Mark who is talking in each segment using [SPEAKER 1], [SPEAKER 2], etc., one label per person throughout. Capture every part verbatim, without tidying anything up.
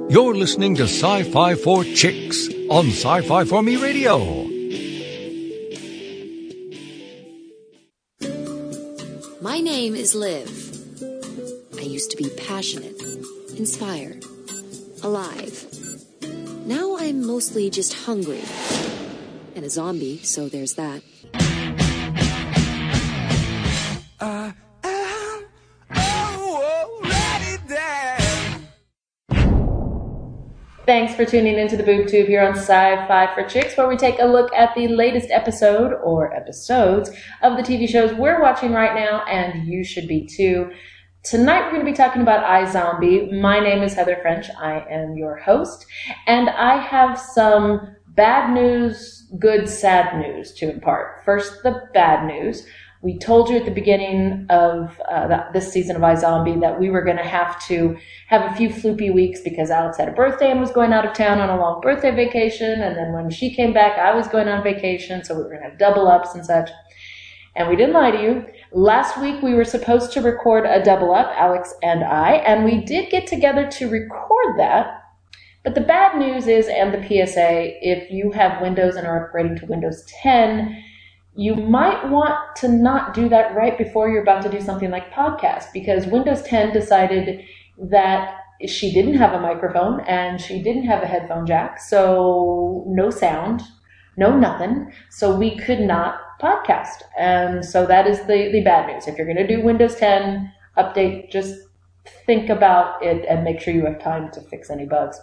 [SPEAKER 1] You're listening to Sci-Fi for Chicks on Sci-Fi for Me Radio.
[SPEAKER 2] My name is Liv. I used to be passionate, inspired, alive. Now I'm mostly just hungry. And a zombie, so there's that.
[SPEAKER 3] I am already dead.
[SPEAKER 4] Thanks for tuning into the Boob Tube here on Sci-Fi for Chicks, where we take a look at the latest episode or episodes of the T V shows we're watching right now, and you should be too. Tonight we're going to be talking about iZombie. My name is Heather French. I am your host, and I have some bad news, good, sad news to impart. First, the bad news. We told you at the beginning of uh, the, this season of iZombie that we were going to have to have a few floopy weeks because Alex had a birthday and was going out of town on a long birthday vacation. And then when she came back, I was going on vacation, so we were going to have double ups and such. And we didn't lie to you. Last week we were supposed to record a double up, Alex and I, and we did get together to record that. But the bad news is, and the P S A, if you have Windows and are upgrading to Windows ten, you might want to not do that right before you're about to do something like podcast, because Windows ten decided that she didn't have a microphone and she didn't have a headphone jack, so no sound, no nothing, so we could not podcast. And so that is the, the bad news. If you're going to do Windows ten update, just think about it and make sure you have time to fix any bugs.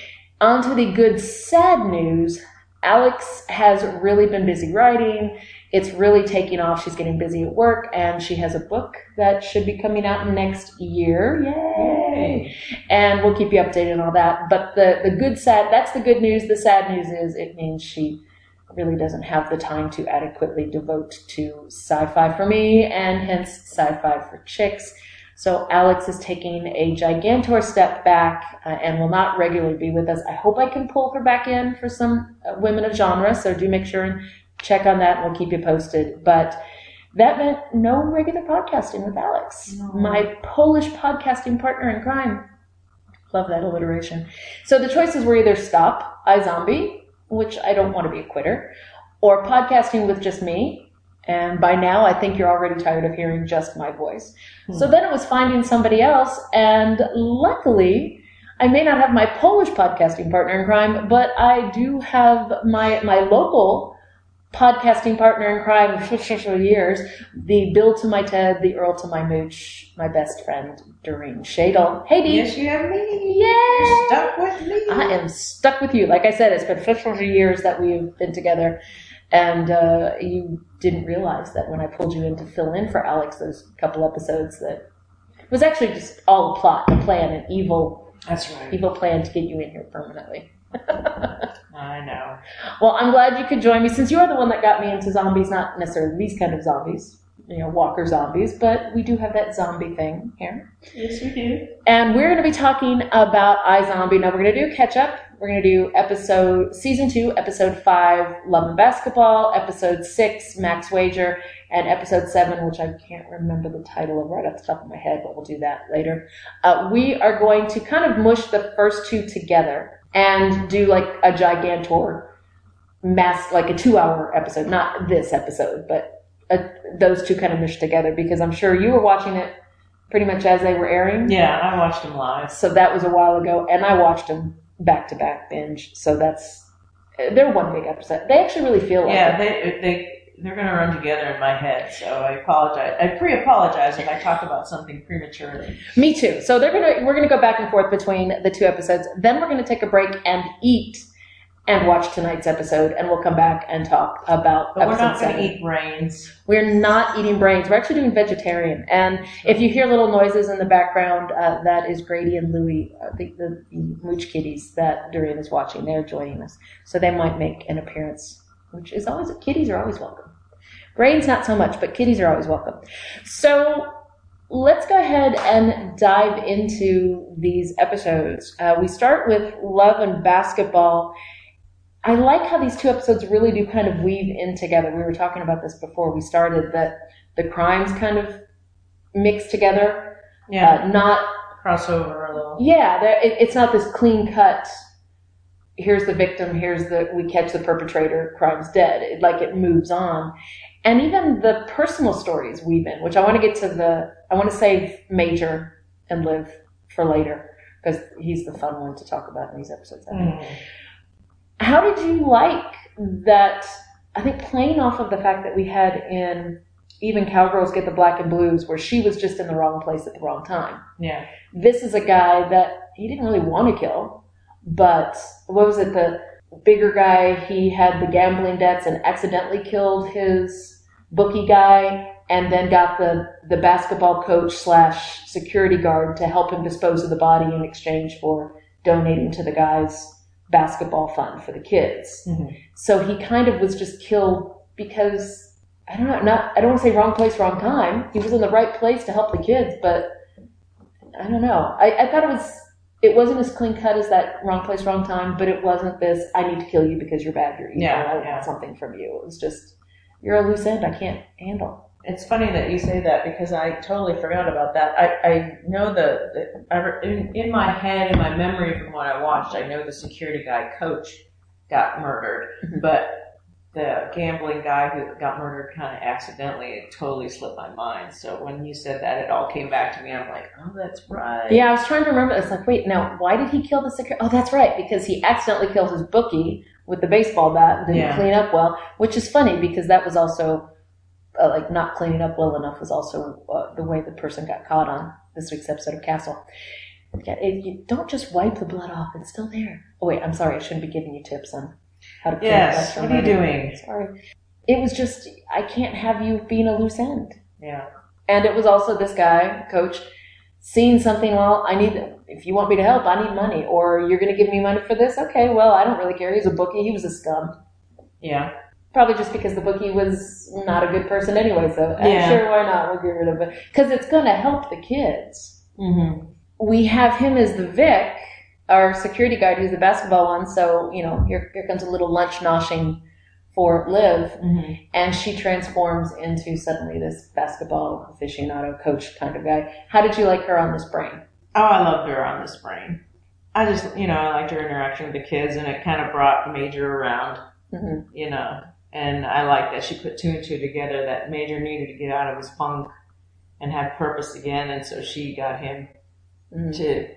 [SPEAKER 4] On to the good sad news. Alex has really been busy writing. It's really taking off. She's getting busy at work, and she has a book that should be coming out next year. Yay! And we'll keep you updated on all that. But the, the good sad, that's the good news. The sad news is it means she really doesn't have the time to adequately devote to Sci-Fi for Me, and hence Sci-Fi for Chicks. So Alex is taking a gigantor step back uh, and will not regularly be with us. I hope I can pull her back in for some uh, women of genre, so do make sure and check on that, and we'll keep you posted. But that meant no regular podcasting with Alex, no. My Polish podcasting partner in crime. Love that alliteration. So the choices were either stop iZombie, which I don't want to be a quitter, or podcasting with just me. And by now, I think you're already tired of hearing just my voice. Hmm. So then it was finding somebody else. And luckily, I may not have my Polish podcasting partner in crime, but I do have my, my local podcasting partner in crime for years, the Bill to my Ted, the Earl to my Mooch, my best friend, Doreen Shadle. Hey, Dee.
[SPEAKER 5] Yes, you have me.
[SPEAKER 4] Yeah.
[SPEAKER 5] You're stuck with me.
[SPEAKER 4] I am stuck with you. Like I said, it's been fifty years that we've been together. And uh, you didn't realize that when I pulled you in to fill in for Alex those couple episodes, that it was actually just all a plot, a plan, an evil,
[SPEAKER 5] That's right.
[SPEAKER 4] evil plan to get you in here permanently.
[SPEAKER 5] I know.
[SPEAKER 4] Well, I'm glad you could join me, since you're the one that got me into zombies, not necessarily these kind of zombies, you know, walker zombies, but we do have that zombie thing here.
[SPEAKER 5] Yes, we do.
[SPEAKER 4] And we're going to be talking about iZombie. Now, we're going to do a catch-up. We're going to do episode, season two, episode five, Love and Basketball, episode six, Max Wager, and episode seven, which I can't remember the title of right off the top of my head, but we'll do that later. Uh, we are going to kind of mush the first two together and do like a gigantor mass, like a two-hour episode. Not this episode, but uh, those two kind of mushed together, because I'm sure you were watching it pretty much as they were airing.
[SPEAKER 5] Yeah, I watched them live.
[SPEAKER 4] So that was a while ago, and I watched them back-to-back binge. So that's, they're one big episode. They actually really feel like
[SPEAKER 5] yeah,
[SPEAKER 4] it.
[SPEAKER 5] they they they're going to run together in my head. So I apologize. I pre-apologize if I talk about something prematurely.
[SPEAKER 4] Me too. So they're gonna we're gonna go back and forth between the two episodes. Then we're gonna take a break and eat and watch tonight's episode, and we'll come back and talk about
[SPEAKER 5] But we're
[SPEAKER 4] episode
[SPEAKER 5] not going
[SPEAKER 4] seven.
[SPEAKER 5] to eat brains.
[SPEAKER 4] We're not eating brains. We're actually doing vegetarian. And if you hear little noises in the background, uh, that is Grady and Louie, uh, the, the, the mooch kitties that Doreen is watching. They're joining us. So they might make an appearance, which is always, kitties are always welcome. Brains, not so much, but kitties are always welcome. So let's go ahead and dive into these episodes. Uh, we start with Love and Basketball. I like how these two episodes really do kind of weave in together. We were talking about this before we started, that the crimes kind of mix together.
[SPEAKER 5] Yeah.
[SPEAKER 4] Uh, not
[SPEAKER 5] crossover a little.
[SPEAKER 4] Yeah, there, it, it's not this clean cut. Here's the victim. Here's the we catch the perpetrator. Crime's dead. It, like it moves on, and even the personal stories weave in, which I want to get to the. I want to save Major and Liv for later because he's the fun one to talk about in these episodes. I think. Mm. How did you like that? I think playing off of the fact that we had in Even Cowgirls Get the Black and Blues, where she was just in the wrong place at the wrong time.
[SPEAKER 5] Yeah.
[SPEAKER 4] This is a guy that he didn't really want to kill, but what was it? The bigger guy, he had the gambling debts and accidentally killed his bookie guy, and then got the, the basketball coach slash security guard to help him dispose of the body in exchange for donating to the guy's basketball fund for the kids. Mm-hmm. So he kind of was just killed because, I don't know, not I don't want to say wrong place, wrong time. He was in the right place to help the kids, but I don't know. I, I thought it was, it wasn't as clean cut as that wrong place, wrong time, but it wasn't this, I need to kill you because you're bad, you're evil,
[SPEAKER 5] yeah,
[SPEAKER 4] I
[SPEAKER 5] yeah.
[SPEAKER 4] want something from you. It was just, you're a loose end I can't handle.
[SPEAKER 5] It's funny that you say that because I totally forgot about that. I, I know the, the I, in, in my head, in my memory from what I watched, I know the security guy coach got murdered, mm-hmm. but the gambling guy who got murdered kind of accidentally, it totally slipped my mind. So when you said that, it all came back to me. I'm like, oh, that's right.
[SPEAKER 4] Yeah, I was trying to remember. It's like, wait, now, why did he kill the security? Oh, that's right, because he accidentally killed his bookie with the baseball bat and didn't yeah. clean up well, which is funny because that was also... Uh, like not cleaning up well enough was also uh, the way the person got caught on this week's episode of Castle. Yeah, it, you don't just wipe the blood off; it's still there. Oh wait, I'm sorry, I shouldn't be giving you tips on how to clean
[SPEAKER 5] yes,
[SPEAKER 4] up.
[SPEAKER 5] What are you doing?
[SPEAKER 4] Sorry, it was just I can't have you being a loose end.
[SPEAKER 5] Yeah,
[SPEAKER 4] and it was also this guy, coach, seeing something. Well, I need if you want me to help, I need money, or you're going to give me money for this. Okay, well, I don't really care. He's a bookie. He was a scum.
[SPEAKER 5] Yeah.
[SPEAKER 4] Probably just because the bookie was not a good person anyway, so
[SPEAKER 5] yeah.
[SPEAKER 4] sure, why not? We'll get rid of it. Because it's going to help the kids.
[SPEAKER 5] Mm-hmm.
[SPEAKER 4] We have him as the Vic, our security guard, who's the basketball one, so, you know, here, here comes a little lunch noshing for Liv, mm-hmm. and she transforms into suddenly this basketball aficionado coach kind of guy. How did you like her on this brain?
[SPEAKER 5] Oh, I loved her on this brain. I just, you know, I liked her interaction with the kids, and it kind of brought Major around, mm-hmm. you know. And I like that she put two and two together, that Major needed to get out of his funk and have purpose again. And so she got him mm-hmm.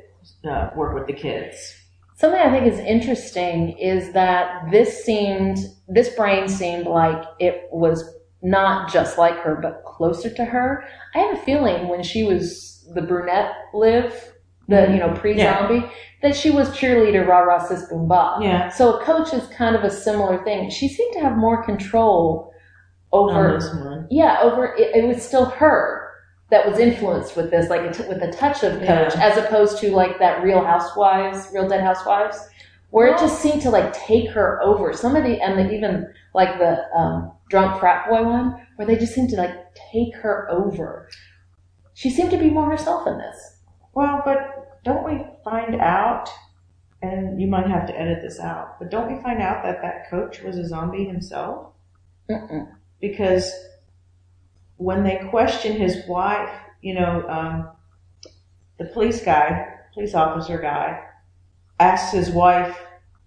[SPEAKER 5] to uh, work with the kids.
[SPEAKER 4] Something I think is interesting is that this seemed, this brain seemed like it was not just like her, but closer to her. I have a feeling when she was the brunette Liv, the, you know, pre-zombie, yeah. that she was cheerleader, rah-rah, sis, boom, bah.
[SPEAKER 5] Yeah.
[SPEAKER 4] So a coach is kind of a similar thing. She seemed to have more control over,
[SPEAKER 5] on this one.
[SPEAKER 4] yeah, over, it, it was still her that was influenced with this, like with a touch of coach,
[SPEAKER 5] yeah.
[SPEAKER 4] as opposed to like that Real Housewives, Real Dead Housewives, where well, it just seemed to like take her over. Some of the, and the, even like the um, drunk frat boy one, where they just seemed to like take her over. She seemed to be more herself in this.
[SPEAKER 5] Well, but don't we find out, and you might have to edit this out, but don't we find out that that coach was a zombie himself?
[SPEAKER 4] Mm-mm.
[SPEAKER 5] Because when they question his wife, you know, um, the police guy, police officer guy, asks his wife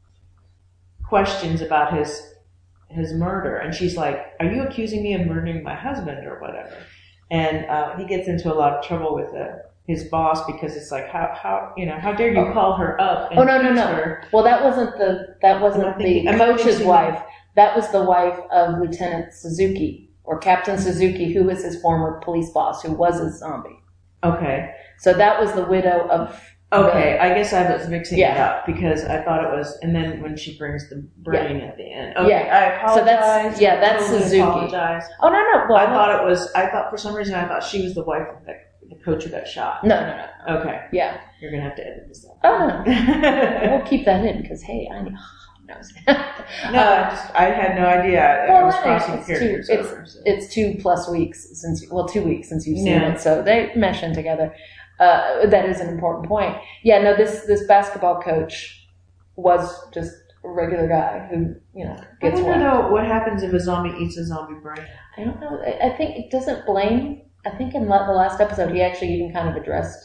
[SPEAKER 5] questions about his his murder, and she's like, "Are you accusing me of murdering my husband or whatever?" And uh, he gets into a lot of trouble with the. his boss because it's like how how you know how dare you call her up and
[SPEAKER 4] oh no no no
[SPEAKER 5] her.
[SPEAKER 4] Well, that wasn't the that wasn't thinking, the coach's wife that? that was the wife of Lieutenant Suzuki or Captain Suzuki, who was his former police boss, who was a zombie.
[SPEAKER 5] Okay,
[SPEAKER 4] so that was the widow of
[SPEAKER 5] okay
[SPEAKER 4] the,
[SPEAKER 5] I guess I was mixing
[SPEAKER 4] yeah.
[SPEAKER 5] it up because I thought it was, and then when she brings the brain yeah. at the end, okay,
[SPEAKER 4] yeah.
[SPEAKER 5] I apologize.
[SPEAKER 4] So that's yeah that's
[SPEAKER 5] totally
[SPEAKER 4] Suzuki.
[SPEAKER 5] Apologize.
[SPEAKER 4] Oh no no well,
[SPEAKER 5] I thought it was I thought for some reason I thought she was the wife of the the coach who got shot.
[SPEAKER 4] No, no, no.
[SPEAKER 5] Okay.
[SPEAKER 4] Yeah.
[SPEAKER 5] You're going to have to edit this out.
[SPEAKER 4] Oh, no. We'll keep that in because, hey, I know.
[SPEAKER 5] no, I, just, I had no idea.
[SPEAKER 4] Well,
[SPEAKER 5] I was
[SPEAKER 4] I
[SPEAKER 5] crossing
[SPEAKER 4] it's
[SPEAKER 5] characters
[SPEAKER 4] two,
[SPEAKER 5] over.
[SPEAKER 4] it's,
[SPEAKER 5] So.
[SPEAKER 4] it's two plus weeks since, well, two weeks since you've seen
[SPEAKER 5] yeah.
[SPEAKER 4] it. So they mesh in together. Uh, that is an important point. Yeah, no, this, this basketball coach was just a regular guy who, you know, gets
[SPEAKER 5] I wonder,
[SPEAKER 4] one.
[SPEAKER 5] though, what happens if a zombie eats a zombie brain?
[SPEAKER 4] I don't know. I, I think it doesn't blame. I think in the last episode he actually even kind of addressed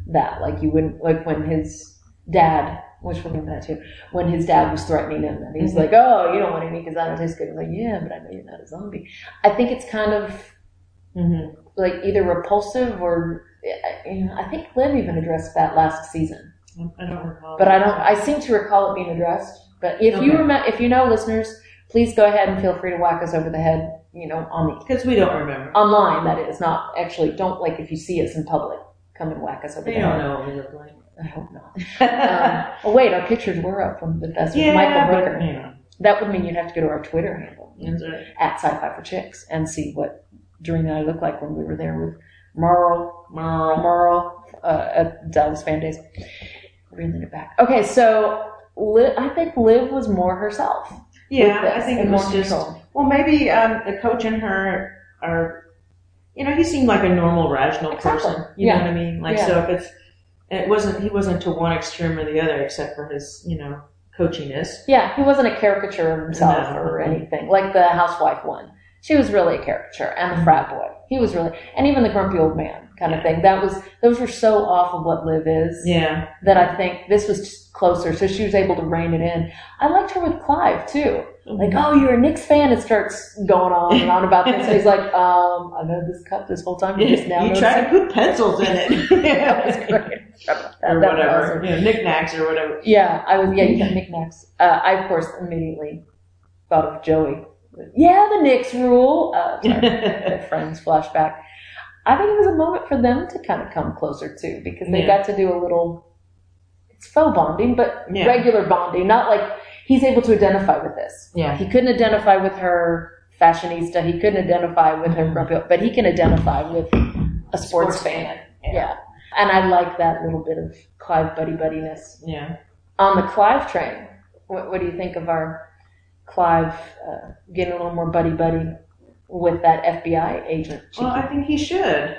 [SPEAKER 4] that. Like you wouldn't, like when his dad, which we'll get into that too, when his dad was threatening him and he's mm-hmm. like, oh, you don't want any because I don't taste good. I'm like, yeah, but I know you're not a zombie. I think it's kind of mm-hmm. like either repulsive or, you know, I think Liv even addressed that last season.
[SPEAKER 5] I don't recall.
[SPEAKER 4] But I don't, I seem to recall it being addressed. But if okay. you remember, if you know, listeners, please go ahead and feel free to whack us over the head, you know, on the.
[SPEAKER 5] Because we don't remember.
[SPEAKER 4] Online, that is, not actually, don't like if you see us in public, come and whack us over
[SPEAKER 5] they
[SPEAKER 4] the head.
[SPEAKER 5] They don't know what we look like.
[SPEAKER 4] I hope not. um, oh wait, our pictures were up from the fest with
[SPEAKER 5] yeah,
[SPEAKER 4] Michael Rooker.
[SPEAKER 5] But, yeah.
[SPEAKER 4] That would mean you'd have to go to our Twitter handle.
[SPEAKER 5] That's right.
[SPEAKER 4] At Sci-Fi for Chicks and see what Doreen and I looked like when we were there with Merle, Merle, Merle uh, at Dallas Fan Days. Reeling it back. Okay, so Liv, I think Liv was more herself.
[SPEAKER 5] Yeah, I think it was just,
[SPEAKER 4] control.
[SPEAKER 5] well, maybe um, the coach and her are, you know, he seemed like a normal, rational
[SPEAKER 4] exactly.
[SPEAKER 5] person. You
[SPEAKER 4] yeah.
[SPEAKER 5] know what I mean? Like, yeah. so if it's, it wasn't, he wasn't to one extreme or the other except for his, you know, coachiness.
[SPEAKER 4] Yeah, he wasn't a caricature of himself
[SPEAKER 5] no.
[SPEAKER 4] or anything. Like the housewife one. She was really a caricature. And the frat boy. He was really, and even the grumpy old man kind of thing. That was, those were so off of what Liv is.
[SPEAKER 5] Yeah.
[SPEAKER 4] That I think this was just closer. So she was able to rein it in. I liked her with Clive too. Like, oh, you're a Knicks fan. It starts going on and on about this. And he's like, um, I've had this cup this whole time. You just now
[SPEAKER 5] You tried to put pencils in it.
[SPEAKER 4] That was great. That,
[SPEAKER 5] or
[SPEAKER 4] that
[SPEAKER 5] whatever.
[SPEAKER 4] awesome.
[SPEAKER 5] You know, knickknacks or whatever.
[SPEAKER 4] Yeah, I was, yeah, you got knickknacks. Uh, I, of course, immediately thought of Joey. Yeah, the Knicks rule. Uh, sorry, Friends flashback. I think it was a moment for them to kind of come closer too, because they yeah. got to do a little, it's faux bonding, but yeah. regular bonding, not like he's able to identify with this.
[SPEAKER 5] Yeah.
[SPEAKER 4] He couldn't identify with her fashionista. He couldn't identify with her grumpy, but he can identify with a sports, sports fan. fan. Yeah. yeah. And I like that little bit of Clive buddy buddiness.
[SPEAKER 5] Yeah.
[SPEAKER 4] On the Clive train, what, what do you think of our Clive uh, getting a little more buddy buddy with that F B I agent?
[SPEAKER 5] Well, I think he should.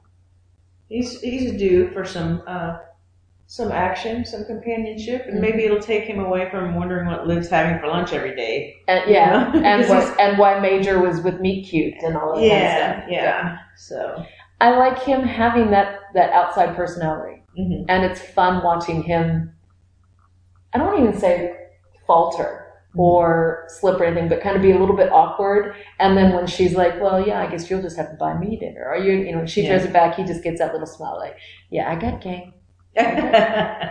[SPEAKER 5] He's he's due for some uh, some action, some companionship, and maybe it'll take him away from wondering what Liv's having for lunch every day.
[SPEAKER 4] And, yeah, you know? and what, and why Major was with Meet Cute and all that
[SPEAKER 5] yeah,
[SPEAKER 4] kind of stuff.
[SPEAKER 5] Yeah, yeah. So
[SPEAKER 4] I like him having that that outside personality, mm-hmm. and it's fun watching him. I don't even say falter or slip or anything, but kind of be a little bit awkward. And then when she's like, well, yeah, I guess you'll just have to buy me dinner. Or, you you know, she
[SPEAKER 5] yeah.
[SPEAKER 4] throws it back, he just gets that little smile like, yeah, I got game. uh,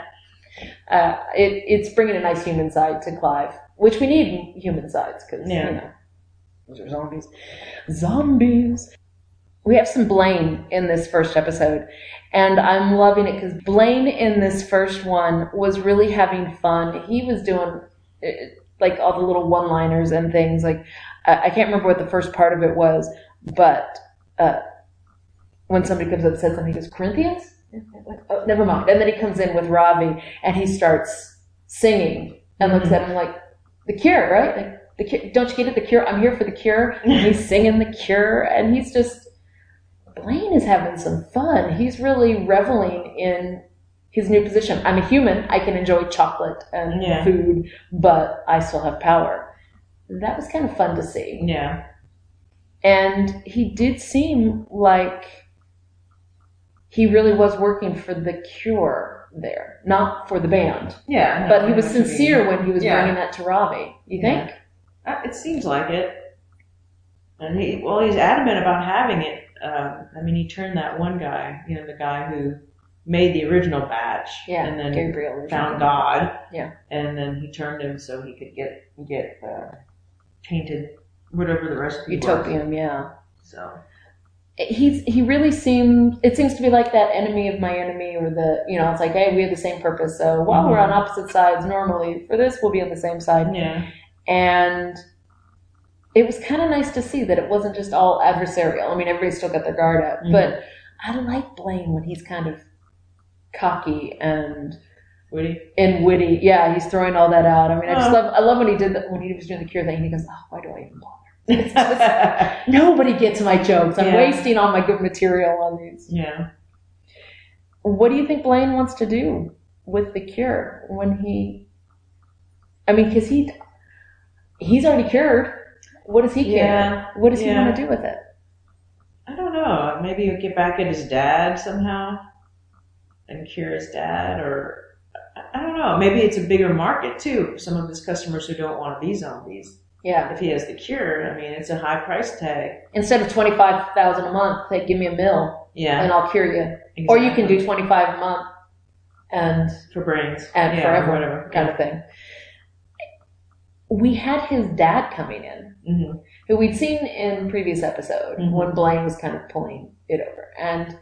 [SPEAKER 4] it, it's bringing a nice human side to Clive, which we need human sides because,
[SPEAKER 5] yeah.
[SPEAKER 4] you know, those are zombies. Zombies. We have some Blaine in this first episode, and I'm loving it because Blaine in this first one was really having fun. He was doing... It, like all the little one-liners and things. Like I can't remember what the first part of it was, but uh, when somebody comes up and says something, he goes, Corinthians? Like, oh, never mind. And then he comes in with Ravi and he starts singing and looks at him like, The Cure, right? Like, the Cure, don't you get it? The Cure. I'm here for the Cure. And he's singing The Cure, and he's just Blaine is having some fun. He's really reveling in his new position. I'm a human. I can enjoy chocolate and
[SPEAKER 5] yeah.
[SPEAKER 4] food, but I still have power. That was kind of fun to see.
[SPEAKER 5] Yeah.
[SPEAKER 4] And he did seem like he really was working for the Cure there, not for the band.
[SPEAKER 5] Yeah.
[SPEAKER 4] But he was sincere when he was
[SPEAKER 5] yeah.
[SPEAKER 4] bringing that to Ravi. You think?
[SPEAKER 5] Yeah. It seems like it. And he, well, he's adamant about having it. Um, I mean, he turned that one guy, you know, the guy who made the original batch,
[SPEAKER 4] yeah,
[SPEAKER 5] and then
[SPEAKER 4] Gabriel
[SPEAKER 5] found God,
[SPEAKER 4] yeah,
[SPEAKER 5] and then he turned him so he could get get uh, tainted, whatever the recipe
[SPEAKER 4] Utopium,
[SPEAKER 5] was.
[SPEAKER 4] yeah.
[SPEAKER 5] So
[SPEAKER 4] he's he really seems it seems to be like that enemy of my enemy, or the you know it's like, hey, we have the same purpose, so while mm-hmm. we're on opposite sides normally, for this we'll be on the same side.
[SPEAKER 5] Yeah,
[SPEAKER 4] and it was kind of nice to see that it wasn't just all adversarial. I mean, everybody's still got their guard up, mm-hmm. but I like Blaine when he's kind of cocky and
[SPEAKER 5] witty
[SPEAKER 4] and witty. Yeah, he's throwing all that out. I mean, I just love I love when he did that, when he was doing the Cure thing. He goes, "Oh, why do I even bother? It's just, nobody gets my jokes. I'm
[SPEAKER 5] yeah.
[SPEAKER 4] wasting all my good material on these."
[SPEAKER 5] Yeah.
[SPEAKER 4] What do you think Blaine wants to do with the Cure when he? I mean, because he he's already cured. What does he care?
[SPEAKER 5] Yeah.
[SPEAKER 4] What does
[SPEAKER 5] yeah.
[SPEAKER 4] he want to do with it?
[SPEAKER 5] I don't know. Maybe he'll get back at his dad somehow. and cure his dad, or I don't know. Maybe it's a bigger market too. Some of his customers who don't want to be zombies.
[SPEAKER 4] Yeah.
[SPEAKER 5] If he has the cure, I mean, it's a high price tag.
[SPEAKER 4] Instead of twenty-five thousand a month, they give me a mill
[SPEAKER 5] Yeah.
[SPEAKER 4] and I'll cure you.
[SPEAKER 5] Exactly.
[SPEAKER 4] Or you can do twenty-five a month and
[SPEAKER 5] For brains.
[SPEAKER 4] and
[SPEAKER 5] yeah,
[SPEAKER 4] forever,
[SPEAKER 5] or whatever.
[SPEAKER 4] kind of thing. We had his dad coming in,
[SPEAKER 5] Mm-hmm.
[SPEAKER 4] who we'd seen in previous episode
[SPEAKER 5] Mhm.
[SPEAKER 4] when Blaine was kind of pulling it over. And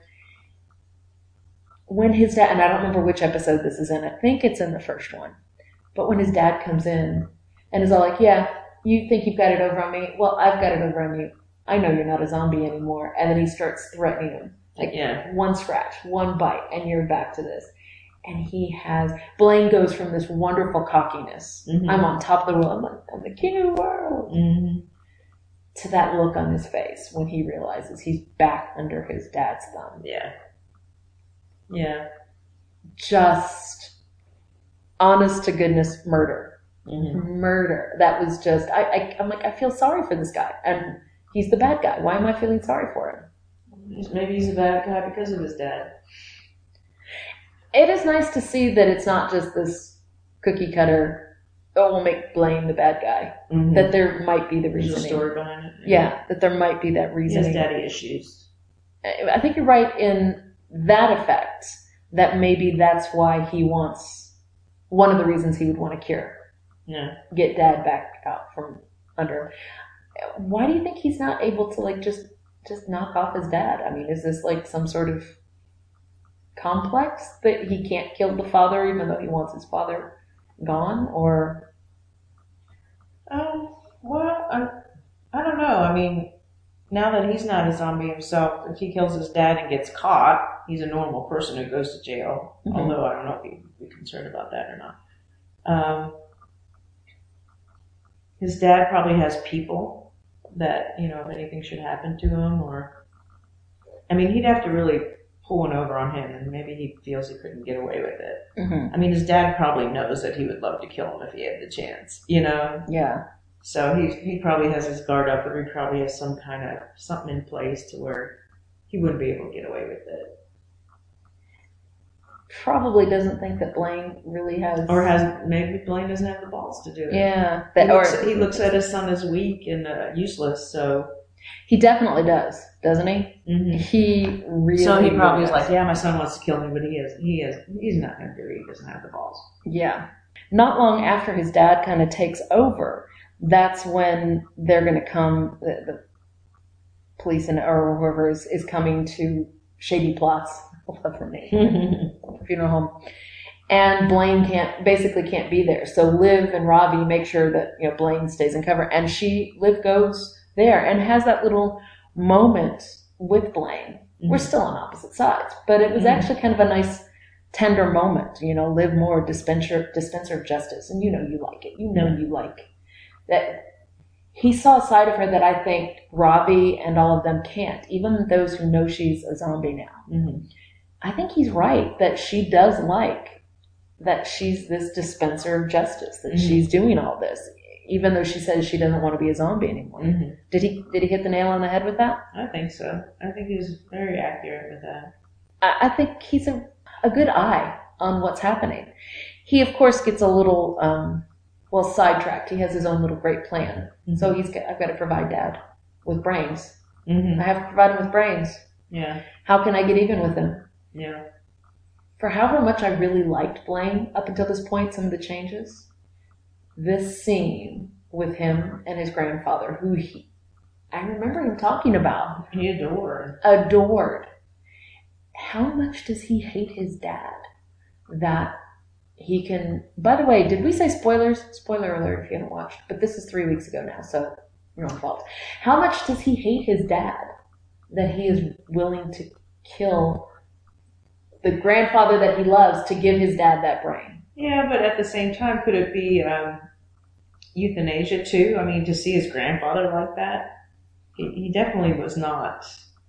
[SPEAKER 4] when his dad, and I don't remember which episode this is in, I think it's in the first one, but when his dad comes in and is all like, yeah, you think you've got it over on me? Well, I've got it over on you. I know you're not a zombie anymore. And then he starts threatening him. Like,
[SPEAKER 5] Yeah.
[SPEAKER 4] one scratch, one bite, and you're back to this. And he has, Blaine goes from this wonderful cockiness,
[SPEAKER 5] Mhm.
[SPEAKER 4] I'm on top of the world, I'm, like, I'm the king of the world,
[SPEAKER 5] Mm-hmm.
[SPEAKER 4] to that look on his face when he realizes he's back under his dad's thumb.
[SPEAKER 5] Yeah. Yeah.
[SPEAKER 4] Just honest to goodness murder.
[SPEAKER 5] Mm-hmm.
[SPEAKER 4] Murder. That was just, I, I, I'm like, I feel sorry for this guy. And he's the bad guy. Why am I feeling sorry for him?
[SPEAKER 5] Maybe he's a bad guy because of his dad.
[SPEAKER 4] It is nice to see that it's not just this cookie cutter, oh, we'll make Blaine the bad guy.
[SPEAKER 5] Mm-hmm.
[SPEAKER 4] That there might be the
[SPEAKER 5] There's a
[SPEAKER 4] reasoning.
[SPEAKER 5] story behind it.
[SPEAKER 4] Yeah, that there might be that
[SPEAKER 5] He has
[SPEAKER 4] reasoning.
[SPEAKER 5] daddy issues.
[SPEAKER 4] I think you're right in that effect, that maybe that's why he wants, one of the reasons he would want to cure,
[SPEAKER 5] Yeah.
[SPEAKER 4] get dad back out from under him. Why do you think he's not able to, like, just just knock off his dad? I mean, is this like some sort of complex that he can't kill the father even though he wants his father gone? Or
[SPEAKER 5] Um, well, I, I don't know. I mean, now that he's not a zombie himself, if he kills his dad and gets caught, he's a normal person who goes to jail.
[SPEAKER 4] Mhm.
[SPEAKER 5] Although I don't know if he'd be concerned about that or not. Um, his dad probably has people that, you know, if anything should happen to him, or, I mean, he'd have to really pull one over on him, and maybe he feels he couldn't get away with it.
[SPEAKER 4] mm-hmm.
[SPEAKER 5] I mean, his dad probably knows that he would love to kill him if he had the chance, you know?
[SPEAKER 4] yeah,
[SPEAKER 5] So he he probably has his guard up, or he probably has some kind of something in place to where he wouldn't be able to get away with it.
[SPEAKER 4] probably doesn't think that Blaine really has,
[SPEAKER 5] Or has, maybe Blaine doesn't have the balls to do it.
[SPEAKER 4] yeah,
[SPEAKER 5] He
[SPEAKER 4] that
[SPEAKER 5] looks,
[SPEAKER 4] or
[SPEAKER 5] he looks at his son as weak and uh, useless, so.
[SPEAKER 4] he definitely does, doesn't he?
[SPEAKER 5] Mhm.
[SPEAKER 4] He really.
[SPEAKER 5] So he probably
[SPEAKER 4] really
[SPEAKER 5] is
[SPEAKER 4] does.
[SPEAKER 5] like, yeah, my son wants to kill me, but he is, he is, he's not going to do it. He doesn't have the balls.
[SPEAKER 4] Yeah. Not long after his dad kind of takes over, that's when they're going to come, the, the police and or whoever is, is coming to Shady Plots, whatever name, funeral home. And Blaine can't, basically can't be there. So Liv and Ravi make sure that, you know, Blaine stays in cover. And she, Liv goes there and has that little moment with Blaine. We're still on opposite sides, but it was
[SPEAKER 5] Mhm.
[SPEAKER 4] actually kind of a nice, tender moment. You know, Liv Moore, dispenser, dispenser of justice, and you know you like it. You know you like that. He saw a side of her that I think Ravi and all of them can't. Even those who know she's a zombie now.
[SPEAKER 5] Mhm.
[SPEAKER 4] I think he's right that she does like that she's this dispenser of justice, that
[SPEAKER 5] Mhm.
[SPEAKER 4] she's doing all this, even though she says she doesn't want to be a zombie anymore.
[SPEAKER 5] Mhm.
[SPEAKER 4] Did he? Did he hit the nail on the head with that?
[SPEAKER 5] I think so. I think he was very accurate with that.
[SPEAKER 4] I, I think he's a, a good eye on what's happening. He, of course, gets a little, um, well, sidetracked. He has his own little great plan.
[SPEAKER 5] Mhm.
[SPEAKER 4] So he's got, I've got to provide dad with brains.
[SPEAKER 5] Mhm.
[SPEAKER 4] I have to provide him with brains.
[SPEAKER 5] Yeah.
[SPEAKER 4] How can I get even with him?
[SPEAKER 5] Yeah.
[SPEAKER 4] For however much I really liked Blaine up until this point, some of the changes, this scene with him and his grandfather, who he, I remember him talking about,
[SPEAKER 5] He adored.
[SPEAKER 4] adored. How much does he hate his dad that he can, by the way, did we say spoilers? Spoiler alert if you haven't watched, but this is three weeks ago now, so your own fault. How much does he hate his dad that he is willing to kill the grandfather that he loves to give his dad that brain?
[SPEAKER 5] Yeah, but at the same time, could it be um, euthanasia too? I mean, to see his grandfather like that, he, he definitely was not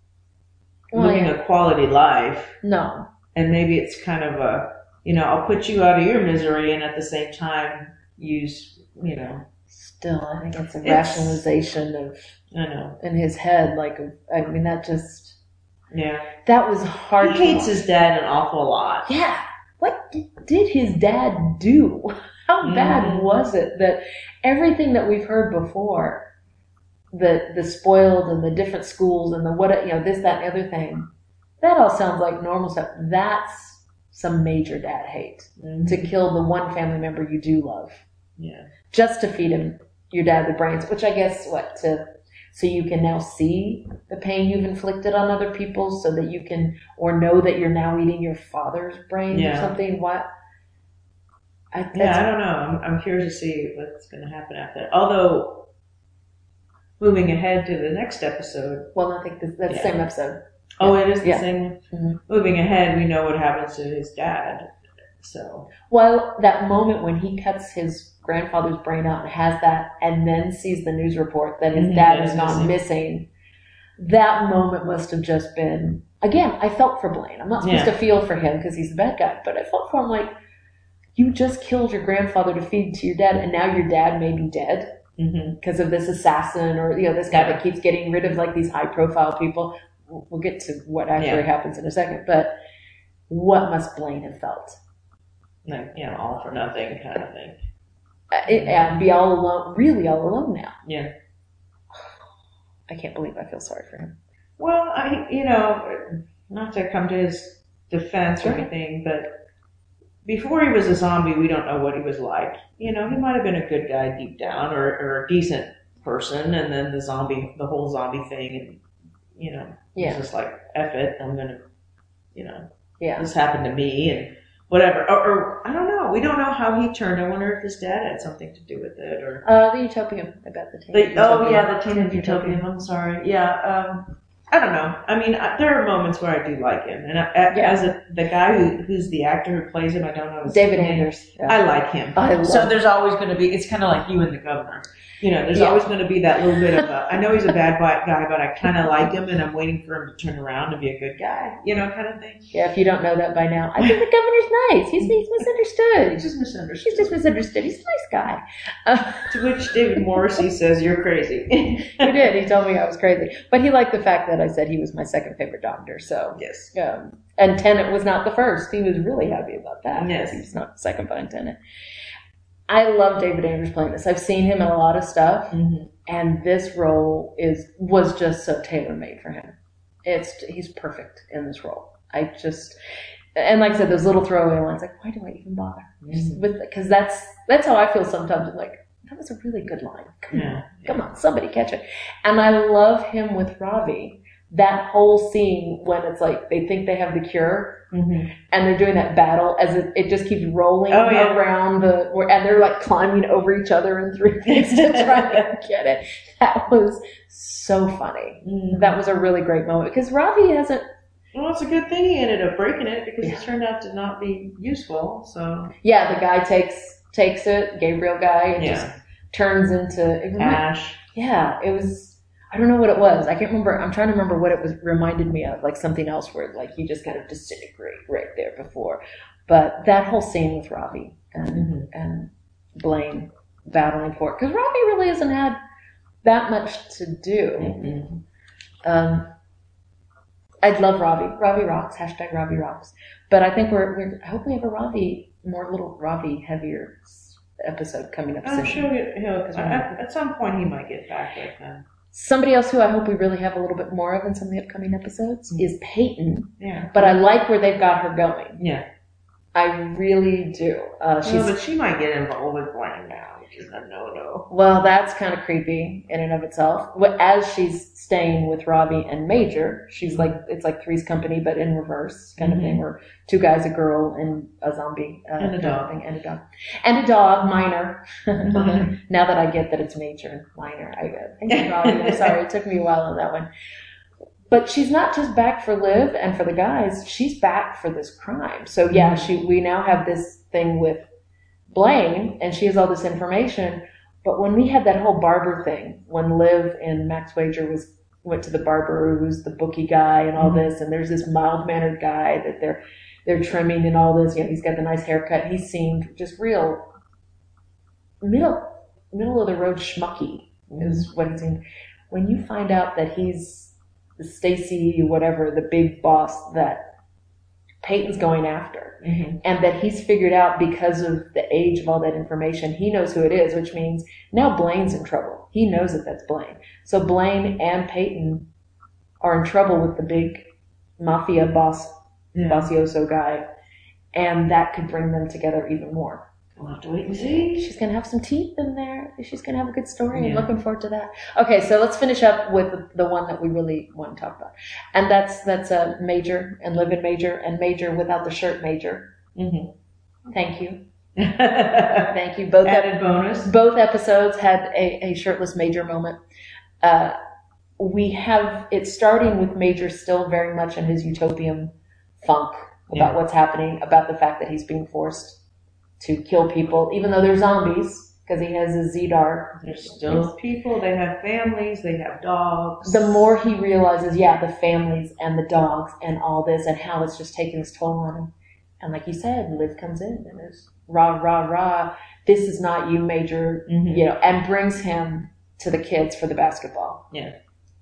[SPEAKER 4] Well,
[SPEAKER 5] living
[SPEAKER 4] yeah.
[SPEAKER 5] a quality life.
[SPEAKER 4] No.
[SPEAKER 5] And maybe it's kind of a, you know, I'll put you out of your misery and at the same time use, you know,
[SPEAKER 4] Still, I think it's a
[SPEAKER 5] It's-
[SPEAKER 4] rationalization of,
[SPEAKER 5] I know.
[SPEAKER 4] in his head, like, I mean, that just,
[SPEAKER 5] Yeah.
[SPEAKER 4] That was hard.
[SPEAKER 5] He
[SPEAKER 4] to
[SPEAKER 5] hates
[SPEAKER 4] watch.
[SPEAKER 5] his dad an awful lot.
[SPEAKER 4] Yeah. What did, did his dad do? How bad
[SPEAKER 5] Mhm.
[SPEAKER 4] was it that everything that we've heard before, the the spoiled and the different schools and the what, you know, this, that, and the other thing, that all sounds like normal stuff. That's some major dad hate.
[SPEAKER 5] Mhm.
[SPEAKER 4] To kill the one family member you do love.
[SPEAKER 5] Yeah.
[SPEAKER 4] Just to feed him, your dad, the brains, which I guess, what, to, so you can now see the pain you've inflicted on other people so that you can, or know that you're now eating your father's brain
[SPEAKER 5] Yeah.
[SPEAKER 4] or something. What? I,
[SPEAKER 5] Yeah,
[SPEAKER 4] that's-
[SPEAKER 5] I don't know. I'm, I'm curious to see what's going to happen after that. Although, moving ahead to the next episode.
[SPEAKER 4] Well, I think this, that's
[SPEAKER 5] Yeah.
[SPEAKER 4] the same episode.
[SPEAKER 5] Oh, it is the
[SPEAKER 4] Yeah.
[SPEAKER 5] same.
[SPEAKER 4] Mhm.
[SPEAKER 5] Moving ahead, we know what happens to his dad. So,
[SPEAKER 4] Well, that moment when he cuts his grandfather's brain out and has that, and then sees the news report that his
[SPEAKER 5] Mhm,
[SPEAKER 4] dad
[SPEAKER 5] that
[SPEAKER 4] is
[SPEAKER 5] is
[SPEAKER 4] not
[SPEAKER 5] missing.
[SPEAKER 4] missing, that moment must have just been, again, I felt for Blaine. I'm not supposed
[SPEAKER 5] Yeah.
[SPEAKER 4] to feel for him because he's the bad guy, but I felt for him like, you just killed your grandfather to feed to your dad, and now your dad may be dead
[SPEAKER 5] hmm
[SPEAKER 4] because of this assassin or, you know, this guy
[SPEAKER 5] Yeah.
[SPEAKER 4] that keeps getting rid of like these high profile people. We'll we'll get to what actually
[SPEAKER 5] Yeah.
[SPEAKER 4] happens in a second, but what must Blaine have felt?
[SPEAKER 5] like, you know, all for nothing kind of thing.
[SPEAKER 4] Uh, it- and be all alone, really all alone now.
[SPEAKER 5] Yeah.
[SPEAKER 4] I can't believe I feel sorry for him.
[SPEAKER 5] Well, I, you know, not to come to his defense or
[SPEAKER 4] Sure.
[SPEAKER 5] anything, but before he was a zombie, we don't know what he was like. You know, he might have been a good guy deep down, or, or a decent person, and then the zombie, the whole zombie thing, and you know,
[SPEAKER 4] Yeah.
[SPEAKER 5] he's just like, F it, I'm gonna, you know,
[SPEAKER 4] Yeah.
[SPEAKER 5] this happened to me, and whatever. Or, or I don't know. We don't know how he turned. I wonder if his dad had something to do with it, or.
[SPEAKER 4] Uh, the Utopian. I bet the
[SPEAKER 5] The,
[SPEAKER 4] Tainted
[SPEAKER 5] oh
[SPEAKER 4] Utopian.
[SPEAKER 5] yeah, the Tainted Utopian. I'm sorry. Yeah, um, I don't know. I mean, I, there are moments where I do like him, and I, a-
[SPEAKER 4] Yeah.
[SPEAKER 5] as a, the guy who who's the actor who plays him, I don't know his
[SPEAKER 4] David
[SPEAKER 5] name.
[SPEAKER 4] Anders. Yeah.
[SPEAKER 5] I like him.
[SPEAKER 4] I love
[SPEAKER 5] so
[SPEAKER 4] him.
[SPEAKER 5] there's always going to be. It's kind of like you and the governor. You know, there's
[SPEAKER 4] Yeah.
[SPEAKER 5] always going to be that little bit of a. I know he's a bad bi- guy, but I kind of like him, and I'm waiting for him to turn around and be a good guy. You know, kind of thing.
[SPEAKER 4] Yeah, if you don't know that by now, I think the governor's nice. He's, he's misunderstood.
[SPEAKER 5] He's just misunderstood.
[SPEAKER 4] He's just misunderstood. He's a nice guy. Uh,
[SPEAKER 5] To which David Morrissey says, "You're crazy."
[SPEAKER 4] he did. He told me I was crazy. But he liked the fact that I said he was my second favorite doctor. So,
[SPEAKER 5] Yes.
[SPEAKER 4] um, and Tennant was not the first. He was really happy about that.
[SPEAKER 5] Yes.
[SPEAKER 4] He was not the second behind Tennant. I love David Anders playing this. I've seen him in a lot of stuff.
[SPEAKER 5] Mm-hmm.
[SPEAKER 4] And this role is was just so tailor made for him. It's he's perfect in this role. I just and like I said, those little throwaway lines, like why do I even bother?
[SPEAKER 5] Mhm.
[SPEAKER 4] With because that's that's how I feel sometimes. I'm like that was a really good line. Come
[SPEAKER 5] Yeah.
[SPEAKER 4] on, come on, somebody catch it. And I love him with Ravi. That whole scene when it's like they think they have the cure
[SPEAKER 5] Mm-hmm.
[SPEAKER 4] and they're doing that battle as it, it just keeps rolling
[SPEAKER 5] Oh, yeah.
[SPEAKER 4] around the and they're like climbing over each other in three things to try to get it. That was so funny.
[SPEAKER 5] Mm-hmm.
[SPEAKER 4] That was a really great moment because Ravi hasn't.
[SPEAKER 5] Well, it's a good thing he ended up breaking it because
[SPEAKER 4] Yeah.
[SPEAKER 5] it turned out to not be useful. So
[SPEAKER 4] Yeah, the guy takes takes it, Gabriel guy, and
[SPEAKER 5] Yeah.
[SPEAKER 4] just turns into. It remi-
[SPEAKER 5] Ash.
[SPEAKER 4] yeah, it was. I don't know what it was. I can't remember. I'm trying to remember what it was reminded me of, like something else where like you just kind of disintegrate right there before. But that whole scene with Ravi and
[SPEAKER 5] Mhm.
[SPEAKER 4] and Blaine battling for it because Ravi really hasn't had that much to do.
[SPEAKER 5] Mm-hmm.
[SPEAKER 4] Um, I'd love Ravi. Ravi rocks. Hashtag Ravi rocks. But I think we're, we're I hope we have a Ravi, more little Ravi heavier s- episode coming up
[SPEAKER 5] I'm
[SPEAKER 4] soon.
[SPEAKER 5] sure he- he'll.
[SPEAKER 4] Because
[SPEAKER 5] At, at some point, he might get back like that.
[SPEAKER 4] Somebody else who I hope we really have a little bit more of in some of the upcoming episodes
[SPEAKER 5] Mm.
[SPEAKER 4] is Peyton.
[SPEAKER 5] Yeah.
[SPEAKER 4] But I like where they've got her going.
[SPEAKER 5] Yeah.
[SPEAKER 4] I really do. Uh, she's
[SPEAKER 5] Well, but she might get involved with Blaine now, which is a no-no.
[SPEAKER 4] Well, that's kind of creepy in and of itself. Wh- As she's staying with Robbie and Major, she's like, it's like Three's Company, but in reverse kind of
[SPEAKER 5] Mhm.
[SPEAKER 4] thing, where two guys, a girl, and a zombie. Uh,
[SPEAKER 5] And a
[SPEAKER 4] kind of
[SPEAKER 5] dog.
[SPEAKER 4] Thing, and a dog. And a dog, Minor.
[SPEAKER 5] Minor.
[SPEAKER 4] Now that I get that it's Major and Minor, I get Thank you, Robbie. I'm sorry, it took me a while on that one. But she's not just back for Liv and for the guys, she's back for this crime. So yeah, she we now have this thing with Blaine, and she has all this information. But when we had that whole barber thing, when Liv and Max Wager was went to the barber who's the bookie guy and all
[SPEAKER 5] Mhm.
[SPEAKER 4] this, and there's this mild mannered guy that they're they're trimming and all this, you know, he's got the nice haircut. He seemed just real middle middle of the road schmucky is what he seemed. When you find out that he's Stacy, whatever, the big boss that Peyton's going after.
[SPEAKER 5] Mm-hmm.
[SPEAKER 4] And that he's figured out because of the age of all that information, he knows who it is, which means now Blaine's in trouble. He knows that that's Blaine. So Blaine and Peyton are in trouble with the big mafia boss,
[SPEAKER 5] Yeah.
[SPEAKER 4] Bossioso guy. And that could bring them together even more.
[SPEAKER 5] We'll have to wait and see.
[SPEAKER 4] She's going to have some teeth in there. She's going to have a good story. I'm
[SPEAKER 5] Yeah.
[SPEAKER 4] looking forward to that. Okay, so let's finish up with the one that we really want to talk about. And that's that's a Major and Live in Major and Major without the shirt Major.
[SPEAKER 5] Mm-hmm.
[SPEAKER 4] Thank you. Thank you. Both
[SPEAKER 5] Added bonus.
[SPEAKER 4] both episodes had a, a shirtless Major moment. Uh, we have it starting with Major still very much in his utopian funk about
[SPEAKER 5] Yeah.
[SPEAKER 4] what's happening, about the fact that he's being forced to kill people, even though they're zombies, because he has a Zedar.
[SPEAKER 5] They're still people. They have families. They have dogs.
[SPEAKER 4] The more he realizes, yeah, the families and the dogs and all this and how it's just taking its toll on him. And like you said, Liv comes in and is rah, rah, rah. This is not you, Major,
[SPEAKER 5] Mhm.
[SPEAKER 4] you know, and brings him to the kids for the basketball.
[SPEAKER 5] Yeah.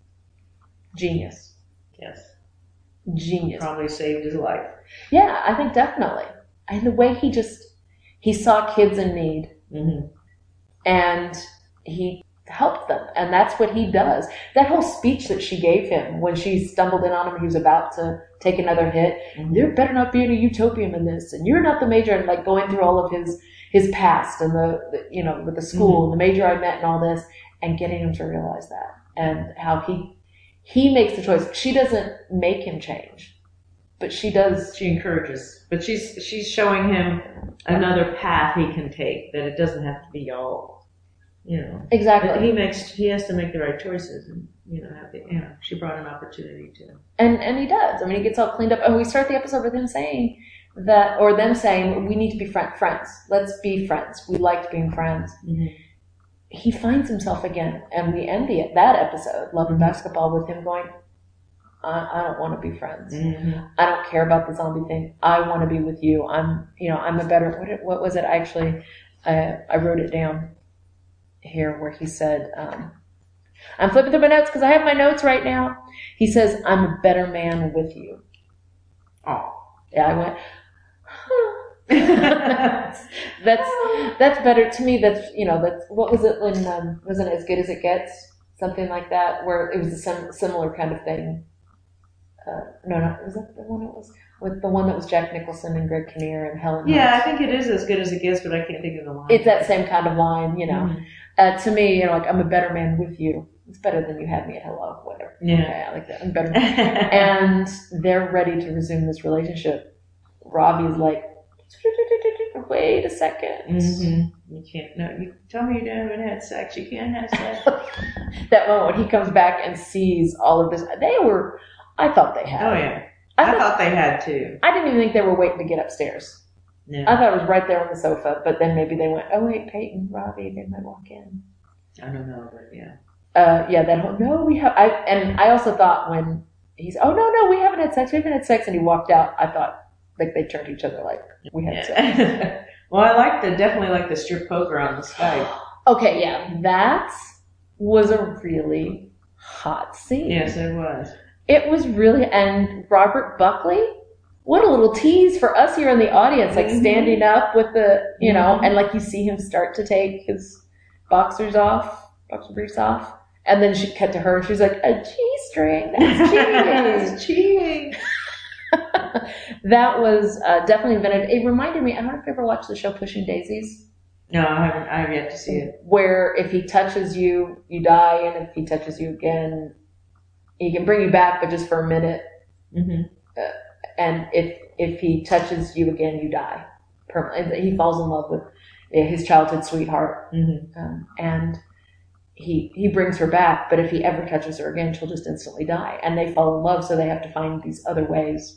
[SPEAKER 4] Genius.
[SPEAKER 5] Yes.
[SPEAKER 4] Genius.
[SPEAKER 5] Probably saved his life.
[SPEAKER 4] Yeah, I think definitely. And the way he just, he saw kids in need
[SPEAKER 5] Mm-hmm.
[SPEAKER 4] and he helped them. And that's what he does. That whole speech that she gave him when she stumbled in on him, he was about to take another hit.
[SPEAKER 5] Mhm.
[SPEAKER 4] There better not be any utopian in this. And you're not the Major. And like going through all of his, his past and the, the you know, with the school and the Major I met and all this and getting him to realize that and how he, he makes the choice. She doesn't make him change, but she does.
[SPEAKER 5] She encourages, but she's she's showing him another path he can take. That it doesn't have to be all, you know.
[SPEAKER 4] Exactly.
[SPEAKER 5] But he makes he has to make the right choices, and you know, have the, you know, she brought an opportunity to.
[SPEAKER 4] And and he does. I mean, he gets all cleaned up. And we start the episode with him saying that, or them saying, we need to be friend, friends. Let's be friends. We liked being friends.
[SPEAKER 5] Mm-hmm.
[SPEAKER 4] He finds himself again. And we end the, that episode, Love and Basketball, with him going, I, I don't want to be friends.
[SPEAKER 5] Mm-hmm.
[SPEAKER 4] I don't care about the zombie thing. I want to be with you. I'm, you know, I'm a better, what, it- what was it? Actually, I, I wrote it down here where he said, um, I'm flipping through my notes because I have my notes right now. He says, I'm a better man with you.
[SPEAKER 5] Oh.
[SPEAKER 4] Yeah, I went, huh. that's, that's, that's better to me. That's, you know, that's, what was it when, um, wasn't it As Good as It Gets? Something like that, where it was a sim- similar kind of thing. Uh, no, no, was that the one it was? With the one that was Jack Nicholson and Greg Kinnear and Helen
[SPEAKER 5] Yeah, I
[SPEAKER 4] Hunt.
[SPEAKER 5] think it is As Good as It Gets, but I can't think of the line.
[SPEAKER 4] It's that same kind of line, you know.
[SPEAKER 5] Mhm.
[SPEAKER 4] Uh, to me, you know, like, I'm a better man with you. It's better than you had me at hello, whatever.
[SPEAKER 5] Yeah.
[SPEAKER 4] Okay, I like that. I'm better. And they're ready to resume this relationship. Robbie's like, wait a second.
[SPEAKER 5] Mm-hmm. You can't. No, you tell me you haven't had sex. You can't have sex.
[SPEAKER 4] That moment when he comes back and sees all of this, they were, I thought they had.
[SPEAKER 5] Oh yeah.
[SPEAKER 4] I
[SPEAKER 5] I
[SPEAKER 4] thought,
[SPEAKER 5] thought they had too.
[SPEAKER 4] I didn't even think they were waiting to get upstairs.
[SPEAKER 5] No.
[SPEAKER 4] I thought it was right there on the sofa, but then maybe they went, oh wait, Peyton, Robbie, they might walk in.
[SPEAKER 5] I don't know, but yeah.
[SPEAKER 4] Uh, yeah, that whole, no, we have, I, and I also thought when he's, oh no, no, we haven't had sex, we haven't had sex, and he walked out, I thought, like they turned to each other like, we had sex.
[SPEAKER 5] Yeah. Well, I like the definitely like the strip poker on the Skype.
[SPEAKER 4] Okay, yeah, that was a really hot scene.
[SPEAKER 5] Yes, it was.
[SPEAKER 4] It was really, and Robert Buckley, what a little tease for us here in the audience, like
[SPEAKER 5] Mhm.
[SPEAKER 4] standing up with the, you know,
[SPEAKER 5] Mhm.
[SPEAKER 4] and like you see him start to take his boxers off, boxer briefs off, and then she cut to her and she's like, a G-string, that's cheating.
[SPEAKER 5] It's cheating.
[SPEAKER 4] That was uh, definitely invented. It reminded me, I don't know if you ever watched the show Pushing Daisies,
[SPEAKER 5] No, I haven't. I have yet to see it.
[SPEAKER 4] where if he touches you, you die, and if he touches you again, he can bring you back, but just for a minute.
[SPEAKER 5] Mm-hmm.
[SPEAKER 4] And if if he touches you again, you die permanently. He falls in love with his childhood sweetheart,
[SPEAKER 5] Mm-hmm.
[SPEAKER 4] um, and he he brings her back. But if he ever touches her again, she'll just instantly die. And they fall in love, so they have to find these other ways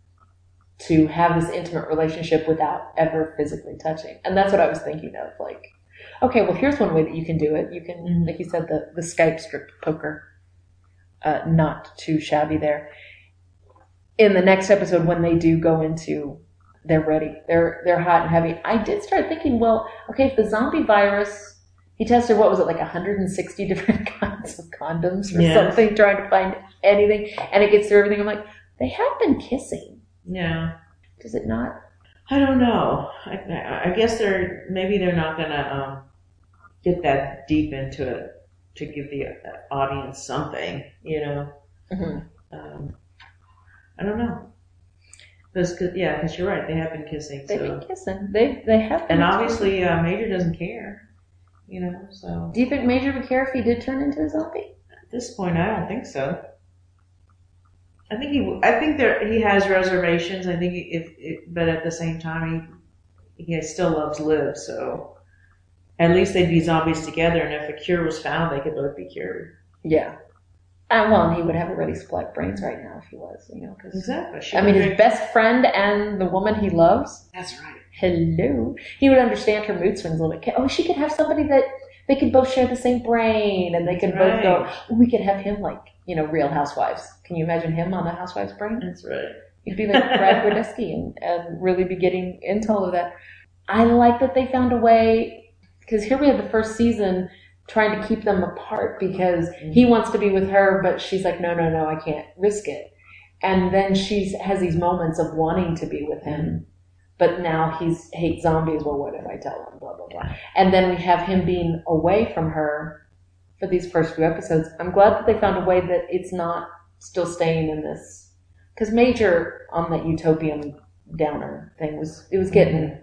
[SPEAKER 4] to have this intimate relationship without ever physically touching. And that's what I was thinking of. Like, okay, well, here's one way that you can do it. You can,
[SPEAKER 5] Mhm.
[SPEAKER 4] like you said, the the Skype strip poker, uh, not too shabby there. In the next episode, when they do go into, they're ready, they're they're hot and heavy. I did start thinking, well, okay, if the zombie virus, he tested, what was it, like one hundred sixty different kinds of condoms or
[SPEAKER 5] Yes.
[SPEAKER 4] something, trying to find anything, and it gets through everything. I'm like, they have been kissing.
[SPEAKER 5] Yeah.
[SPEAKER 4] Does it not?
[SPEAKER 5] I don't know. I, I guess they're maybe they're not gonna um, get that deep into it to give the audience something, you know.
[SPEAKER 4] Mm-hmm.
[SPEAKER 5] Um, I don't know. Because yeah, because you're right. They have been kissing.
[SPEAKER 4] They've
[SPEAKER 5] so.
[SPEAKER 4] been kissing. They they have been.
[SPEAKER 5] And obviously, uh, Major doesn't care, you know. So.
[SPEAKER 4] Do you think Major would care if he did turn into a zombie?
[SPEAKER 5] At this point, I don't think so. I think he. I think there he has reservations. I think if, if but at the same time, he he still loves Liv. So at least they'd be zombies together. And if a cure was found, they could both be cured.
[SPEAKER 4] Yeah. Uh, well, and he would have a really split brains right now if he was, you know. Cause,
[SPEAKER 5] Exactly. She
[SPEAKER 4] I mean,
[SPEAKER 5] would
[SPEAKER 4] his best friend and the woman he loves.
[SPEAKER 5] That's right.
[SPEAKER 4] Hello. He would understand her mood swings a little bit. Oh, she could have somebody that they could both share the same brain, and they could both
[SPEAKER 5] Right.
[SPEAKER 4] go. Oh, we could have him like, you know, Real Housewives. Can you imagine him on the Housewives brain?
[SPEAKER 5] That's right.
[SPEAKER 4] He'd be like Brad Rudetsky and, and really be getting into all of that. I like that they found a way, because here we have the first season trying to keep them apart because he wants to be with her, but she's like, no, no, no, I can't risk it. And then she has these moments of wanting to be with him, but now he's hates zombies. Well, what did I tell him? Blah, blah, blah. And then we have him being away from her for these first few episodes. I'm glad that they found a way that it's not still staying in this. Because Major on that utopian downer thing was, it was getting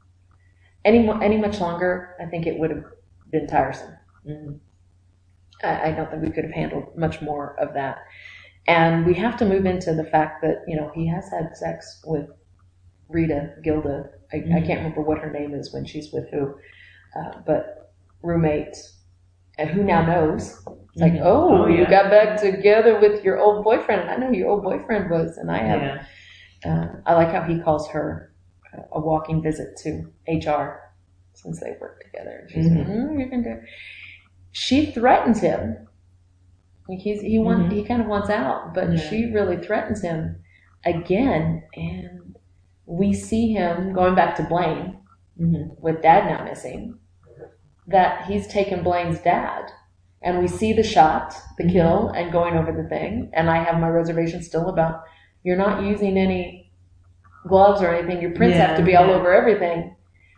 [SPEAKER 4] any, mo- any much longer, I think it would have been tiresome.
[SPEAKER 5] Mm-hmm.
[SPEAKER 4] I, I don't think we could have handled much more of that. And we have to move into the fact that, you know, he has had sex with Rita, Gilda. I,
[SPEAKER 5] Mm-hmm.
[SPEAKER 4] I can't remember what her name is when she's with who, uh, but roommate, and who now knows. It's like,
[SPEAKER 5] Mhm.
[SPEAKER 4] oh,
[SPEAKER 5] Oh,
[SPEAKER 4] you
[SPEAKER 5] yeah.
[SPEAKER 4] got back together with your old boyfriend. I know who your old boyfriend was, and I have.
[SPEAKER 5] Yeah.
[SPEAKER 4] Uh, I like how he calls her uh, a walking visit to H R since they work together. And she's
[SPEAKER 5] Mhm.
[SPEAKER 4] like, mm, you can do. She threatens him. Like he's he wants
[SPEAKER 5] Mhm.
[SPEAKER 4] he kind of wants out, but
[SPEAKER 5] Yeah.
[SPEAKER 4] she really threatens him again, and we see him going back to Blaine
[SPEAKER 5] Mm-hmm.
[SPEAKER 4] with Dad now missing. That he's taken Blaine's dad, and we see the shot, the
[SPEAKER 5] Mhm.
[SPEAKER 4] kill, and going over the thing. And I have my reservations still about you're not using any gloves or anything. Your prints
[SPEAKER 5] Yeah,
[SPEAKER 4] have to be all
[SPEAKER 5] yeah.
[SPEAKER 4] over everything.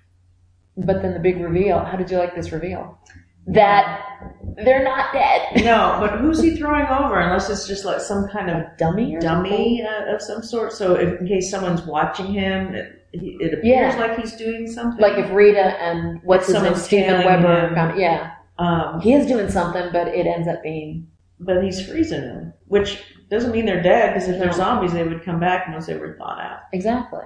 [SPEAKER 4] But then the big reveal. How did you like this reveal? That they're not dead.
[SPEAKER 5] No, but who's he throwing over? Unless it's just like some kind of
[SPEAKER 4] A dummy or
[SPEAKER 5] dummy uh, of some sort. So if, in case someone's watching him, it, he- it appears
[SPEAKER 4] Yeah.
[SPEAKER 5] like he's doing something.
[SPEAKER 4] something? Like if Rita and what's his name,
[SPEAKER 5] Someone's
[SPEAKER 4] Steven
[SPEAKER 5] tailing
[SPEAKER 4] Weber,
[SPEAKER 5] him.
[SPEAKER 4] found, yeah,
[SPEAKER 5] um,
[SPEAKER 4] he is doing something, but it ends up being
[SPEAKER 5] but he's freezing them, which doesn't mean they're dead. Because if they're
[SPEAKER 4] No.
[SPEAKER 5] zombies, they would come back once they were thawed out.
[SPEAKER 4] exactly.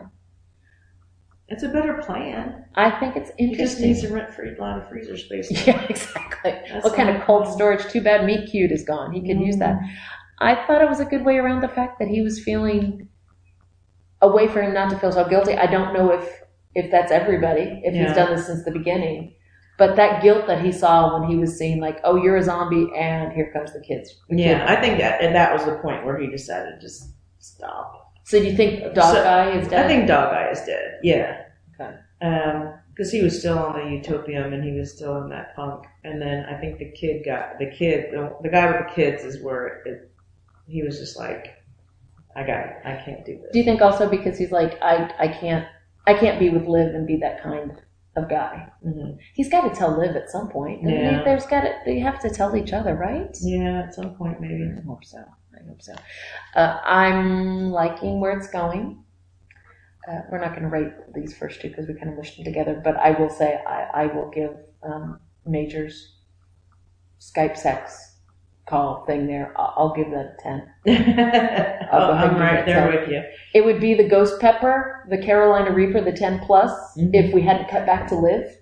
[SPEAKER 5] It's a better plan.
[SPEAKER 4] I think it's
[SPEAKER 5] He just
[SPEAKER 4] interesting.
[SPEAKER 5] needs to rent free lot of freezer space.
[SPEAKER 4] Yeah, exactly.
[SPEAKER 5] That's
[SPEAKER 4] What kind
[SPEAKER 5] all.
[SPEAKER 4] of cold storage? Too bad Meat Cute is gone. He could use that. I thought it was a good way around the fact that he was feeling a way for him not to feel so guilty. I don't know if if that's everybody, if
[SPEAKER 5] Yeah.
[SPEAKER 4] he's done this since the beginning. But that guilt that he saw when he was seeing like, oh, you're a zombie and here comes the kids. The
[SPEAKER 5] Yeah,
[SPEAKER 4] kid.
[SPEAKER 5] I think that and that was the point where he decided to just stop.
[SPEAKER 4] So do you think Dog
[SPEAKER 5] So,
[SPEAKER 4] Guy is dead?
[SPEAKER 5] I think Dog Eye is dead. Yeah.
[SPEAKER 4] Okay.
[SPEAKER 5] Um, because he was still on the Utopium and he was still in that punk. And then I think the kid got the kid, the, the guy with the kids is where it, he was just like, I got it. I can't do this.
[SPEAKER 4] Do you think also because he's like, I I can't I can't be with Liv and be that kind of guy?
[SPEAKER 5] Mm-hmm.
[SPEAKER 4] He's got to tell Liv at some point. doesn't he?
[SPEAKER 5] Yeah.
[SPEAKER 4] There's got to, they have to tell each other, right?
[SPEAKER 5] Yeah, at some point maybe.
[SPEAKER 4] I hope so. I hope so. Uh, I'm liking where it's going. Uh, we're not going to rate these first two because we kind of mushed them together, but I will say I, I will give um, Major's Skype sex call thing there. I'll, I'll give that a ten.
[SPEAKER 5] oh,
[SPEAKER 4] go ahead
[SPEAKER 5] I'm
[SPEAKER 4] and
[SPEAKER 5] right
[SPEAKER 4] give it
[SPEAKER 5] there
[SPEAKER 4] ten.
[SPEAKER 5] with you.
[SPEAKER 4] It would be the Ghost Pepper, the Carolina Reaper, the ten plus,
[SPEAKER 5] Mhm.
[SPEAKER 4] if we hadn't cut back to Liv.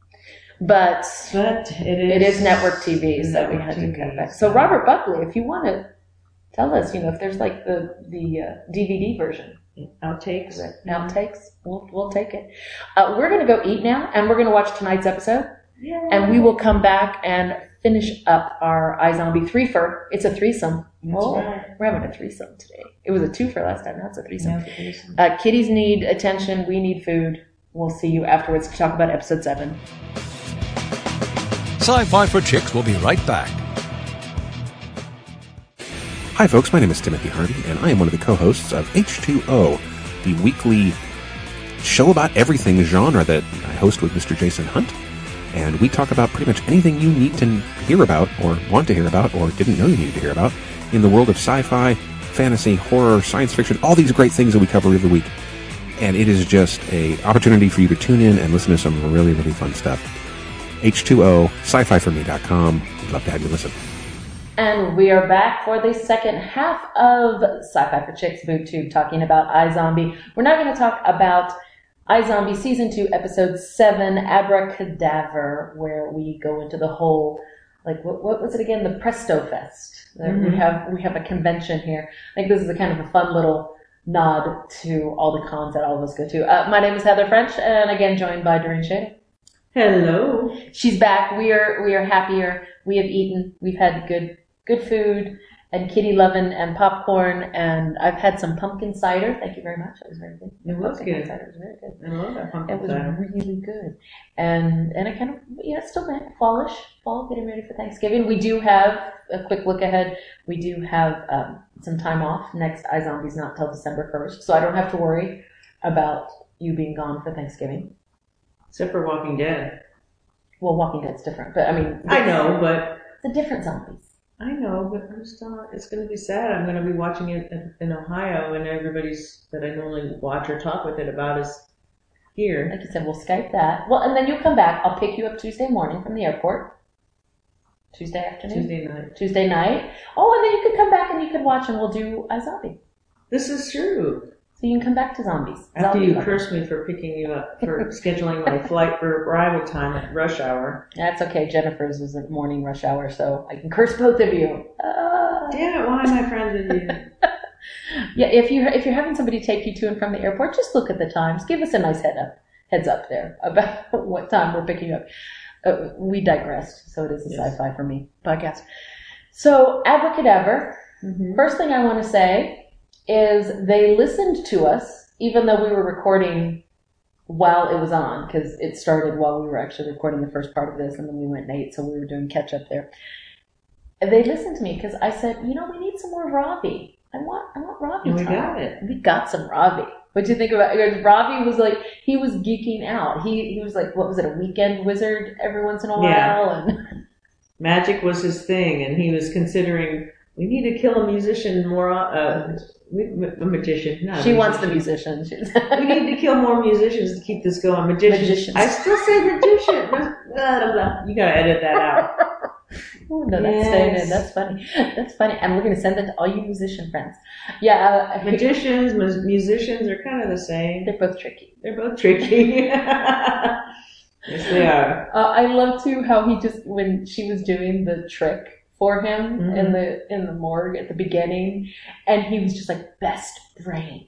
[SPEAKER 4] But
[SPEAKER 5] But it is
[SPEAKER 4] it is network T V, so we
[SPEAKER 5] network
[SPEAKER 4] had
[SPEAKER 5] T
[SPEAKER 4] to
[SPEAKER 5] V,
[SPEAKER 4] cut back. So Robert Buckley, if you want to tell us, you know, if there's like the the uh, D V D version,
[SPEAKER 5] outtakes.
[SPEAKER 4] outtakes, we'll we'll take it. Uh, we're gonna go eat now, and we're gonna watch tonight's episode,
[SPEAKER 5] Yeah.
[SPEAKER 4] and we will come back and finish up our iZombie threefer. It's a threesome. Oh,
[SPEAKER 5] right.
[SPEAKER 4] we're having a threesome today. It was a twofer last time. Now it's a threesome.
[SPEAKER 5] Yeah, threesome.
[SPEAKER 4] Uh, kitties need attention. We need food. We'll see you afterwards to talk about episode seven.
[SPEAKER 1] Sci-Fi for Chicks will be right back.
[SPEAKER 6] Hi, folks. My name is Timothy Harvey, and I am one of the co-hosts of H two O, the weekly show about everything genre that I host with Mister Jason Hunt. And we talk about pretty much anything you need to hear about, or want to hear about, or didn't know you needed to hear about in the world of sci-fi, fantasy, horror, science fiction, all these great things that we cover every week. And it is just a opportunity for you to tune in and listen to some really, really fun stuff. H two O, sci fi for me dot com. We'd love to have you listen.
[SPEAKER 4] And we are back for the second half of Sci-Fi for Chicks BoobTube, talking about iZombie. We're now going to talk about iZombie Season two, Episode seven, Abracadaver, where we go into the whole, like, what, what was it again? The Presto Fest. Mm-hmm. We have we have a convention here. I think this is a kind of a fun little nod to all the cons that all of us go to. Uh, my name is Heather French, and again joined by Doreen Shader.
[SPEAKER 5] Hello.
[SPEAKER 4] She's back. We are we are happier. We have eaten. We've had good good food and kitty lovin' and popcorn, and I've had some pumpkin cider. Thank you very much. It was very good.
[SPEAKER 5] It was
[SPEAKER 4] pumpkin
[SPEAKER 5] good.
[SPEAKER 4] Cider was very good.
[SPEAKER 5] I love that pumpkin
[SPEAKER 4] It was
[SPEAKER 5] cider.
[SPEAKER 4] really good, and and I kind of you know still been fallish, fall, getting ready for Thanksgiving. We do have a quick look ahead. We do have um, some time off. Next iZombie's not till December first, so I don't have to worry about you being gone for Thanksgiving.
[SPEAKER 5] Except for Walking Dead.
[SPEAKER 4] Well, Walking Dead's different, but I mean,
[SPEAKER 5] I know, but
[SPEAKER 4] it's a different zombies.
[SPEAKER 5] I know, but I'm still. It's going to be sad. I'm going to be watching it in, in Ohio, and everybody's that I normally watch or talk with it about is here.
[SPEAKER 4] Like you said, we'll Skype that. Well, and then you'll come back. I'll pick you up Tuesday morning from the airport. Tuesday afternoon?
[SPEAKER 5] Tuesday night.
[SPEAKER 4] Tuesday night. Oh, and then you could come back and you could watch, and we'll do iZombie.
[SPEAKER 5] This is true.
[SPEAKER 4] So you can come back to zombies.
[SPEAKER 5] After
[SPEAKER 4] Zombie
[SPEAKER 5] you
[SPEAKER 4] lovers.
[SPEAKER 5] curse me for picking you up, for scheduling my flight for arrival time at rush hour.
[SPEAKER 4] That's okay. Jennifer's was at morning rush hour, so I can curse both of you. Uh,
[SPEAKER 5] Damn it, why am I friends with you?
[SPEAKER 4] yeah, if you if you're having somebody take you to and from the airport, just look at the times. Give us a nice head up, heads up there about what time we're picking you up. Uh, we digressed, so it is a
[SPEAKER 5] Yes.
[SPEAKER 4] Sci-Fi for Me podcast. So Abracadaver.
[SPEAKER 5] Mm-hmm.
[SPEAKER 4] First thing I want to say is they listened to us, even though we were recording while it was on, because it started while we were actually recording the first part of this, and then we went Nate, so we were doing catch up there. And they listened to me because I said, you know, we need some more Ravi. I want, I want Ravi.
[SPEAKER 5] And we
[SPEAKER 4] time.
[SPEAKER 5] got it.
[SPEAKER 4] We got some Ravi. What do you think about it? Ravi was like, he was geeking out. He he was like, what was it, a weekend wizard every once in a while?
[SPEAKER 5] Yeah.
[SPEAKER 4] And
[SPEAKER 5] Magic was his thing, and he was considering we need to kill a musician more. Uh, a magician. Not
[SPEAKER 4] she
[SPEAKER 5] a
[SPEAKER 4] wants the
[SPEAKER 5] musician.
[SPEAKER 4] musicians.
[SPEAKER 5] We need to kill more musicians to keep this going. Magicians.
[SPEAKER 4] Magicians.
[SPEAKER 5] I still say magician. Blah, blah, blah. You gotta edit that out.
[SPEAKER 4] Oh, no, that's
[SPEAKER 5] Yes.
[SPEAKER 4] staying in. That's funny. That's funny. And we're going to send that to all you musician friends. Yeah. Uh,
[SPEAKER 5] Magicians, mu- musicians are kind of the same.
[SPEAKER 4] They're both tricky.
[SPEAKER 5] They're both tricky. Yes, they are.
[SPEAKER 4] Uh, I love too how he just, when she was doing the trick for him
[SPEAKER 5] Mhm.
[SPEAKER 4] in the in the morgue at the beginning, and he was just like, best brain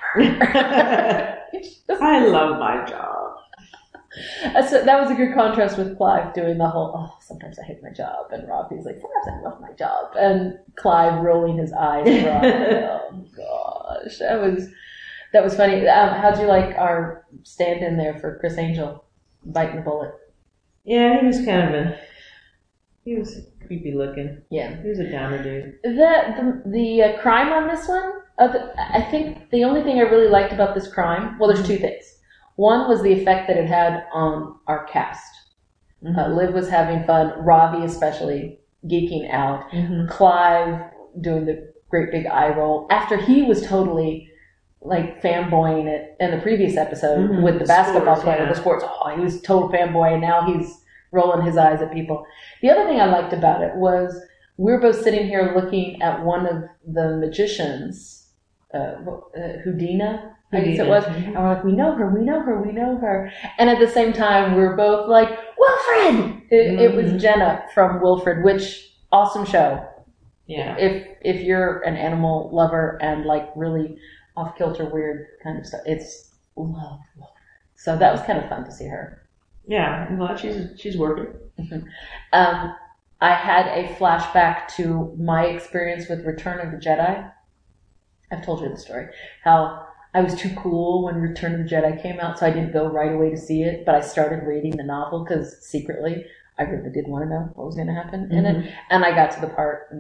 [SPEAKER 4] ever. It's just-
[SPEAKER 5] I love my job.
[SPEAKER 4] Uh, so that was a good contrast with Clive doing the whole, oh, sometimes I hate my job, and Robbie's like, sometimes I love my job, and Clive rolling his eyes. Oh gosh, that was that was funny. Um, how'd you like our stand-in there for Chris Angel biting the bullet?
[SPEAKER 5] Yeah, he was kind of a, he was creepy looking.
[SPEAKER 4] Yeah,
[SPEAKER 5] He was a downer dude.
[SPEAKER 4] the the, the uh, crime on this one. Uh, the, I think the only thing I really liked about this crime, well, there's two things. One was the effect that it had on our cast.
[SPEAKER 5] Mm-hmm.
[SPEAKER 4] Uh, Liv was having fun. Ravi especially geeking out.
[SPEAKER 5] Mm-hmm.
[SPEAKER 4] Clive doing the great big eye roll after he was totally like fanboying it in the previous episode
[SPEAKER 5] Mhm.
[SPEAKER 4] with the
[SPEAKER 5] The
[SPEAKER 4] basketball
[SPEAKER 5] sports,
[SPEAKER 4] player,
[SPEAKER 5] yeah.
[SPEAKER 4] the sports. Oh, he was total fanboy, and now he's rolling his eyes at people. The other thing I liked about it was we were both sitting here looking at one of the magicians, uh, uh, Houdina. I guess it was.
[SPEAKER 5] Houdina.
[SPEAKER 4] And we're like, we know her, we know her, we know her. And at the same time, we were both like, Wilfred! It, it was
[SPEAKER 5] Mhm.
[SPEAKER 4] Jenna from Wilfred, which, awesome show.
[SPEAKER 5] Yeah.
[SPEAKER 4] If if you're an animal lover and like really off-kilter, weird kind of stuff, it's love Wilfred. So that was kind of fun to see her.
[SPEAKER 5] Yeah. I'm glad she's, she's working.
[SPEAKER 4] Um, I had a flashback to my experience with Return of the Jedi. I've told you the story. How I was too cool when Return of the Jedi came out, so I didn't go right away to see it, but I started reading the novel because secretly I really did want to know what was going to happen in it. And I got to the part with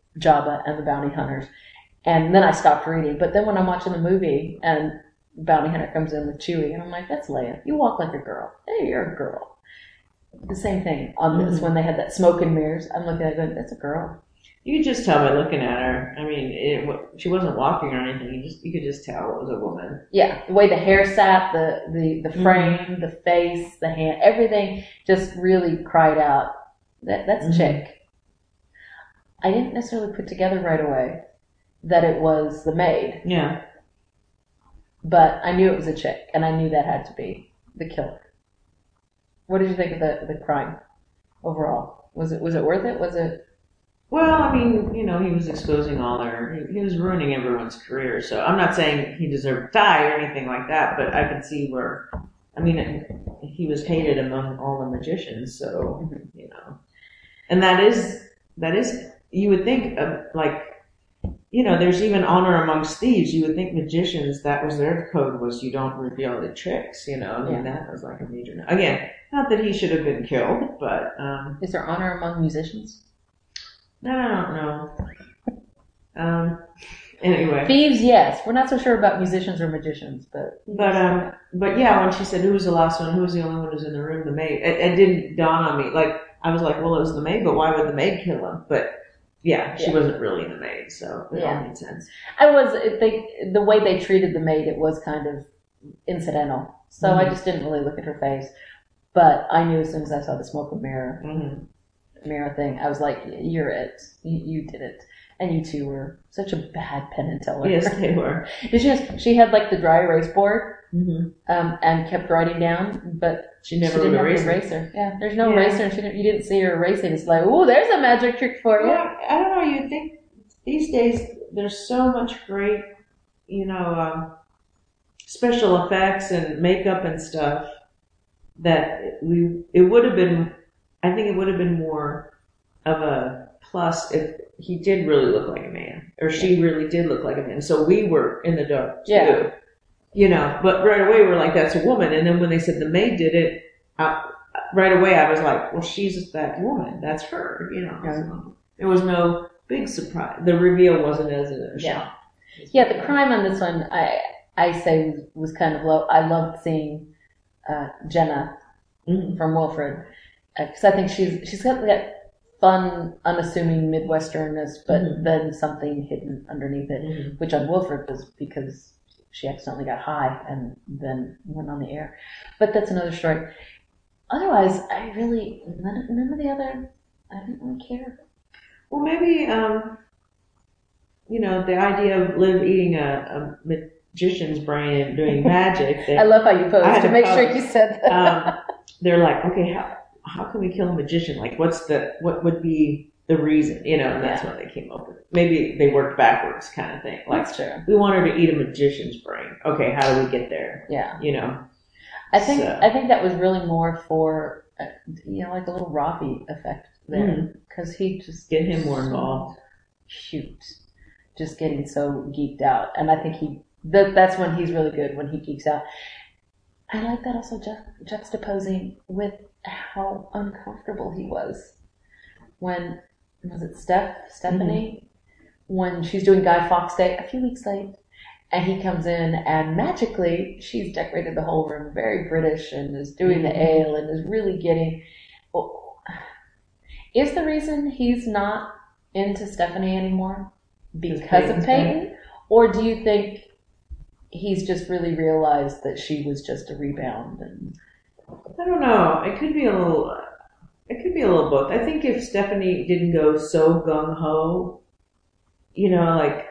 [SPEAKER 4] Jabba and the bounty hunters. And then I stopped reading. But then when I'm watching the movie and bounty hunter comes in with Chewie, and I'm like, that's Leia. You walk like a girl. Hey, you're a girl. The same thing on this
[SPEAKER 5] Mm-hmm.
[SPEAKER 4] when they had that smoke and mirrors. I'm looking at it going, that's a girl.
[SPEAKER 5] You could just tell by looking at her. I mean, it, she wasn't walking or anything. You just you could just tell it was a woman.
[SPEAKER 4] Yeah, the way the hair sat, the the, the frame,
[SPEAKER 5] Mm-hmm.
[SPEAKER 4] the face, the hand, everything just really cried out, that that's
[SPEAKER 5] Mhm.
[SPEAKER 4] chick. I didn't necessarily put together right away that it was the maid,
[SPEAKER 5] Yeah.
[SPEAKER 4] but I knew it was a chick, and I knew that had to be the killer. What did you think of the, the crime overall? Was it was it worth it? Was it?
[SPEAKER 5] Well, I mean, you know, he was exposing all their, he, he was ruining everyone's career. So I'm not saying he deserved to die or anything like that, but I can see where, I mean, he was hated among all the magicians. So, you know, and that is, that is, you would think of like, you know, there's even honor amongst thieves. You would think magicians, that was their code, was you don't reveal the tricks, you know, I mean,
[SPEAKER 4] Yeah.
[SPEAKER 5] that was like a major, again, not that he should have been killed, but, um,
[SPEAKER 4] Is there honor among musicians?
[SPEAKER 5] I don't know. Um, anyway.
[SPEAKER 4] Thieves, yes. We're not so sure about musicians or magicians, but
[SPEAKER 5] But, um, but yeah, when she said, who was the last one? Who was the only one who's in the room? The maid. It, it didn't dawn on me. Like, I was like, well, it was the maid, but why would the maid kill him? But yeah, she
[SPEAKER 4] Yeah.
[SPEAKER 5] wasn't really the maid, so it
[SPEAKER 4] Yeah.
[SPEAKER 5] all made sense.
[SPEAKER 4] I was they the way they treated the maid, it was kind of incidental. So I
[SPEAKER 5] Mhm.
[SPEAKER 4] just didn't really look at her face. But I knew as soon as I saw the smoke and mirror
[SPEAKER 5] Mm-hmm.
[SPEAKER 4] mirror thing, I was like, you're it. You, you did it. And you two were such a bad Penn and Teller.
[SPEAKER 5] Yes, they were.
[SPEAKER 4] It's just, she had like the dry erase board
[SPEAKER 5] Mm-hmm.
[SPEAKER 4] um, and kept writing down, but
[SPEAKER 5] She
[SPEAKER 4] she
[SPEAKER 5] never
[SPEAKER 4] didn't
[SPEAKER 5] would
[SPEAKER 4] have
[SPEAKER 5] erase
[SPEAKER 4] an
[SPEAKER 5] it.
[SPEAKER 4] eraser. Yeah, there's no
[SPEAKER 5] Yeah.
[SPEAKER 4] eraser, and she didn't, you didn't see her erasing. It's like, ooh, there's a magic trick for you.
[SPEAKER 5] Well, I don't know. You think these days there's so much great, you know, um, special effects and makeup and stuff that we it would have been. I think it would have been more of a plus if he did really look like a man, or she really did look like a man. So we were in the dark too.
[SPEAKER 4] Yeah.
[SPEAKER 5] You know, but right away we're like, that's a woman. And then when they said the maid did it, I, right away I was like, well, she's that woman. That's her. You know,
[SPEAKER 4] Yeah.
[SPEAKER 5] so there was no big surprise. The reveal wasn't as a
[SPEAKER 4] Yeah.
[SPEAKER 5] shock.
[SPEAKER 4] Yeah, the crime on this one, I I say was, was kind of low. I loved seeing uh, Jenna
[SPEAKER 5] Mhm.
[SPEAKER 4] from Wilfred because I think she's she's got that fun, unassuming Midwesternness, but
[SPEAKER 5] Mhm.
[SPEAKER 4] then something hidden underneath it,
[SPEAKER 5] Mhm.
[SPEAKER 4] which on Wilfred was because she accidentally got high and then went on the air. But that's another story. Otherwise, I really none of, none of the other. I didn't really care.
[SPEAKER 5] Well, maybe, um, you know, the idea of Liv eating a, a magician's brain and doing magic. They,
[SPEAKER 4] I love how you
[SPEAKER 5] I
[SPEAKER 4] posed
[SPEAKER 5] had
[SPEAKER 4] to
[SPEAKER 5] to
[SPEAKER 4] make sure
[SPEAKER 5] pause.
[SPEAKER 4] you said that.
[SPEAKER 5] um, they're like, okay, how how can we kill a magician? Like, what's the what would be the reason? You know, and that's
[SPEAKER 4] Yeah.
[SPEAKER 5] what they came up with. Maybe they worked backwards, kind of thing. Like,
[SPEAKER 4] That's true.
[SPEAKER 5] we want her to eat a magician's brain. Okay, how do we get there?
[SPEAKER 4] Yeah.
[SPEAKER 5] You know.
[SPEAKER 4] I think
[SPEAKER 5] So-
[SPEAKER 4] I think that was really more for uh, you know like a little Robbie effect there
[SPEAKER 5] Mhm.
[SPEAKER 4] because he just
[SPEAKER 5] Get him more involved.
[SPEAKER 4] Shoot, just getting so geeked out, and I think he that that's when he's really good when he geeks out. I like that also ju- juxtaposing with how uncomfortable he was when was it Steph Stephanie when she's doing Guy Fawkes Day a few weeks late. And he comes in, and magically, she's decorated the whole room very British and is doing the ale and is really getting. Well, is the reason he's not into Stephanie anymore because of
[SPEAKER 5] Peyton's
[SPEAKER 4] Peyton? Or do you think he's just really realized that she was just a rebound? And
[SPEAKER 5] I don't know. It could be a little. It could be a little both. I think if Stephanie didn't go so gung ho, you know, like,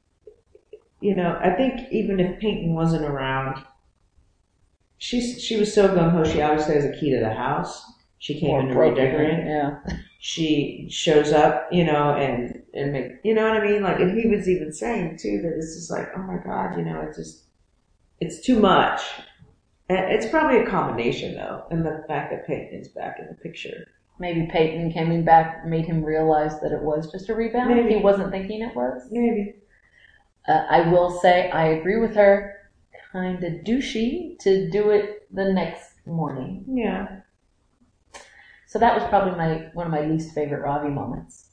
[SPEAKER 5] you know, I think even if Peyton wasn't around, she she was so gung ho. She obviously has a key to the house. She came in to
[SPEAKER 4] broken,
[SPEAKER 5] redecorate.
[SPEAKER 4] Yeah.
[SPEAKER 5] She shows up, you know, and and make, you know what I mean. Like, and he was even saying too that it's just like, oh my God, you know, it's just it's too much. And it's probably a combination though, and the fact that Peyton is back in the picture.
[SPEAKER 4] Maybe Peyton coming back made him realize that it was just a rebound.
[SPEAKER 5] Maybe.
[SPEAKER 4] He wasn't thinking it was.
[SPEAKER 5] Maybe.
[SPEAKER 4] Uh, I will say I agree with her. Kind of douchey to do it the next morning.
[SPEAKER 5] Yeah.
[SPEAKER 4] So that was probably my one of my least favorite Ravi moments.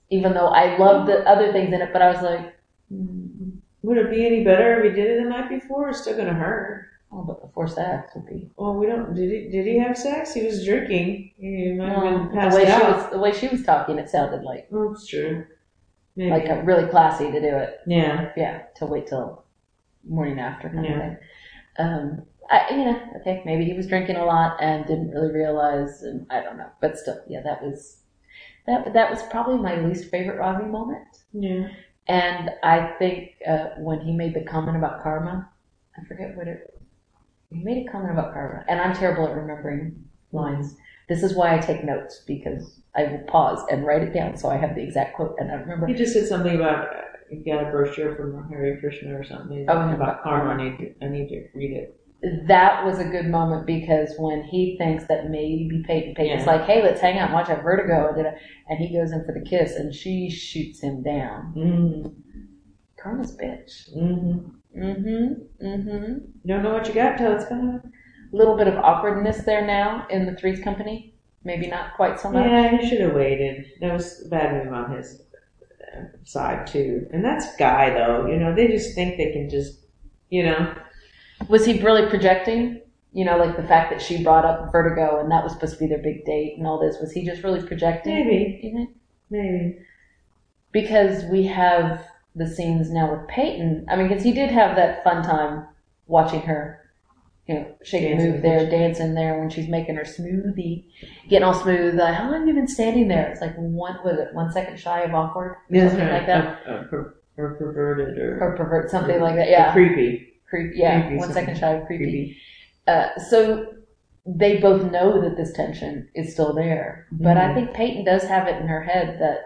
[SPEAKER 4] Even though I love the other things in it, but I was like,
[SPEAKER 5] Mm. Would it be any better if he did it the night before? It's still gonna hurt.
[SPEAKER 4] oh, but before sex would be.
[SPEAKER 5] Well, we don't. Did he? Did he have sex? He was drinking. He might have
[SPEAKER 4] Well,
[SPEAKER 5] been
[SPEAKER 4] the
[SPEAKER 5] passed
[SPEAKER 4] way she
[SPEAKER 5] out.
[SPEAKER 4] was, the way she was talking, it sounded like
[SPEAKER 5] Oh, it's true. Maybe.
[SPEAKER 4] like a really classy to do it.
[SPEAKER 5] yeah.
[SPEAKER 4] Yeah, to wait till morning after kind
[SPEAKER 5] Yeah.
[SPEAKER 4] of thing. Um, I, you know, okay, maybe he was drinking a lot and didn't really realize, and I don't know, but still, yeah, that was that. That was probably my least favorite Ravi moment.
[SPEAKER 5] Yeah.
[SPEAKER 4] And I think uh, when he made the comment about karma, I forget what it. He made a comment about karma, and I'm terrible at remembering lines. This is why I take notes, because I will pause and write it down so I have the exact quote and I remember.
[SPEAKER 5] He just said something about uh, you got a brochure from Hare Krishna or something
[SPEAKER 4] Oh,
[SPEAKER 5] about,
[SPEAKER 4] about
[SPEAKER 5] karma. I need to, I need to read it.
[SPEAKER 4] That was a good moment because when he thinks that maybe Peyton, Peyton's
[SPEAKER 5] Yeah.
[SPEAKER 4] like, hey, let's hang out and watch that Vertigo, and he goes in for the kiss and she shoots him down.
[SPEAKER 5] Mm-hmm.
[SPEAKER 4] Karma's a bitch.
[SPEAKER 5] Mm-hmm.
[SPEAKER 4] Mm-hmm. Mm-hmm.
[SPEAKER 5] You don't know what you got till it's gone.
[SPEAKER 4] A little bit of awkwardness there now in the Three's Company. Maybe not quite so much.
[SPEAKER 5] Yeah, he should have waited. That was a bad move on his uh, side too. And that's Guy though. You know, they just think they can just, you know.
[SPEAKER 4] Was he really projecting? You know, like the fact that she brought up Vertigo and that was supposed to be their big date and all this. Was he just really projecting?
[SPEAKER 5] Maybe.
[SPEAKER 4] You think?
[SPEAKER 5] Maybe.
[SPEAKER 4] Because we have the scenes now with Peyton. I mean, because he did have that fun time watching her, you know, shake and
[SPEAKER 5] Dancing.
[SPEAKER 4] move there, dancing there when she's making her smoothie, getting all smooth. Like, how long have you been standing there? It's like one, was it one second shy of awkward?
[SPEAKER 5] Yeah,
[SPEAKER 4] Something like that.
[SPEAKER 5] Uh, uh, per, or perverted or,
[SPEAKER 4] Or pervert, something like that. Yeah.
[SPEAKER 5] or creepy.
[SPEAKER 4] Creep, yeah,
[SPEAKER 5] Creepy,
[SPEAKER 4] one second
[SPEAKER 5] something.
[SPEAKER 4] shy of creepy.
[SPEAKER 5] Creepy.
[SPEAKER 4] Uh, so they both know that this tension is still there, but I
[SPEAKER 5] Mhm.
[SPEAKER 4] think Peyton does have it in her head that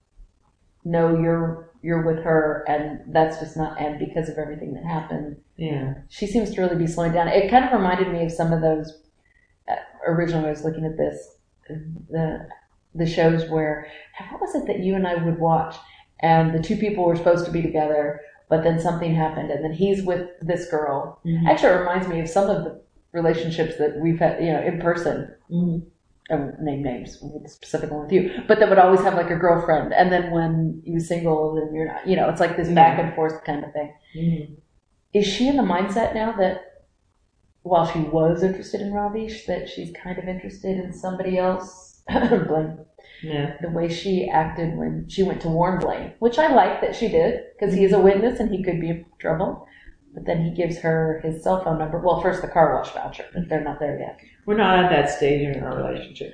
[SPEAKER 4] no, you're you're with her, and that's just not. And because of everything that happened,
[SPEAKER 5] Yeah.
[SPEAKER 4] she seems to really be slowing down. It kind of reminded me of some of those uh, originally. I was looking at this the the shows where what was it that you and I would watch, and the two people were supposed to be together. But then something happened, and then he's with this girl.
[SPEAKER 5] Mhm.
[SPEAKER 4] Actually, it reminds me of some of the relationships that we've had, you know, in person.
[SPEAKER 5] Mm-hmm.
[SPEAKER 4] I won't name names, with the specific one with you, but that would always have like a girlfriend, and then when you're single, then you're not. You know, it's like this back
[SPEAKER 5] Yeah.
[SPEAKER 4] and forth kind of thing.
[SPEAKER 5] Mm-hmm.
[SPEAKER 4] Is she in the mindset now that while she was interested in Ravi, that she's kind of interested in somebody else? Blaine.
[SPEAKER 5] Yeah.
[SPEAKER 4] The way she acted when she went to warn Blaine, which I like that she did, because he is a witness and he could be in trouble. But then he gives her his cell phone number. Well, first the car wash voucher, but they're not there yet.
[SPEAKER 5] We're not at that stage in our relationship.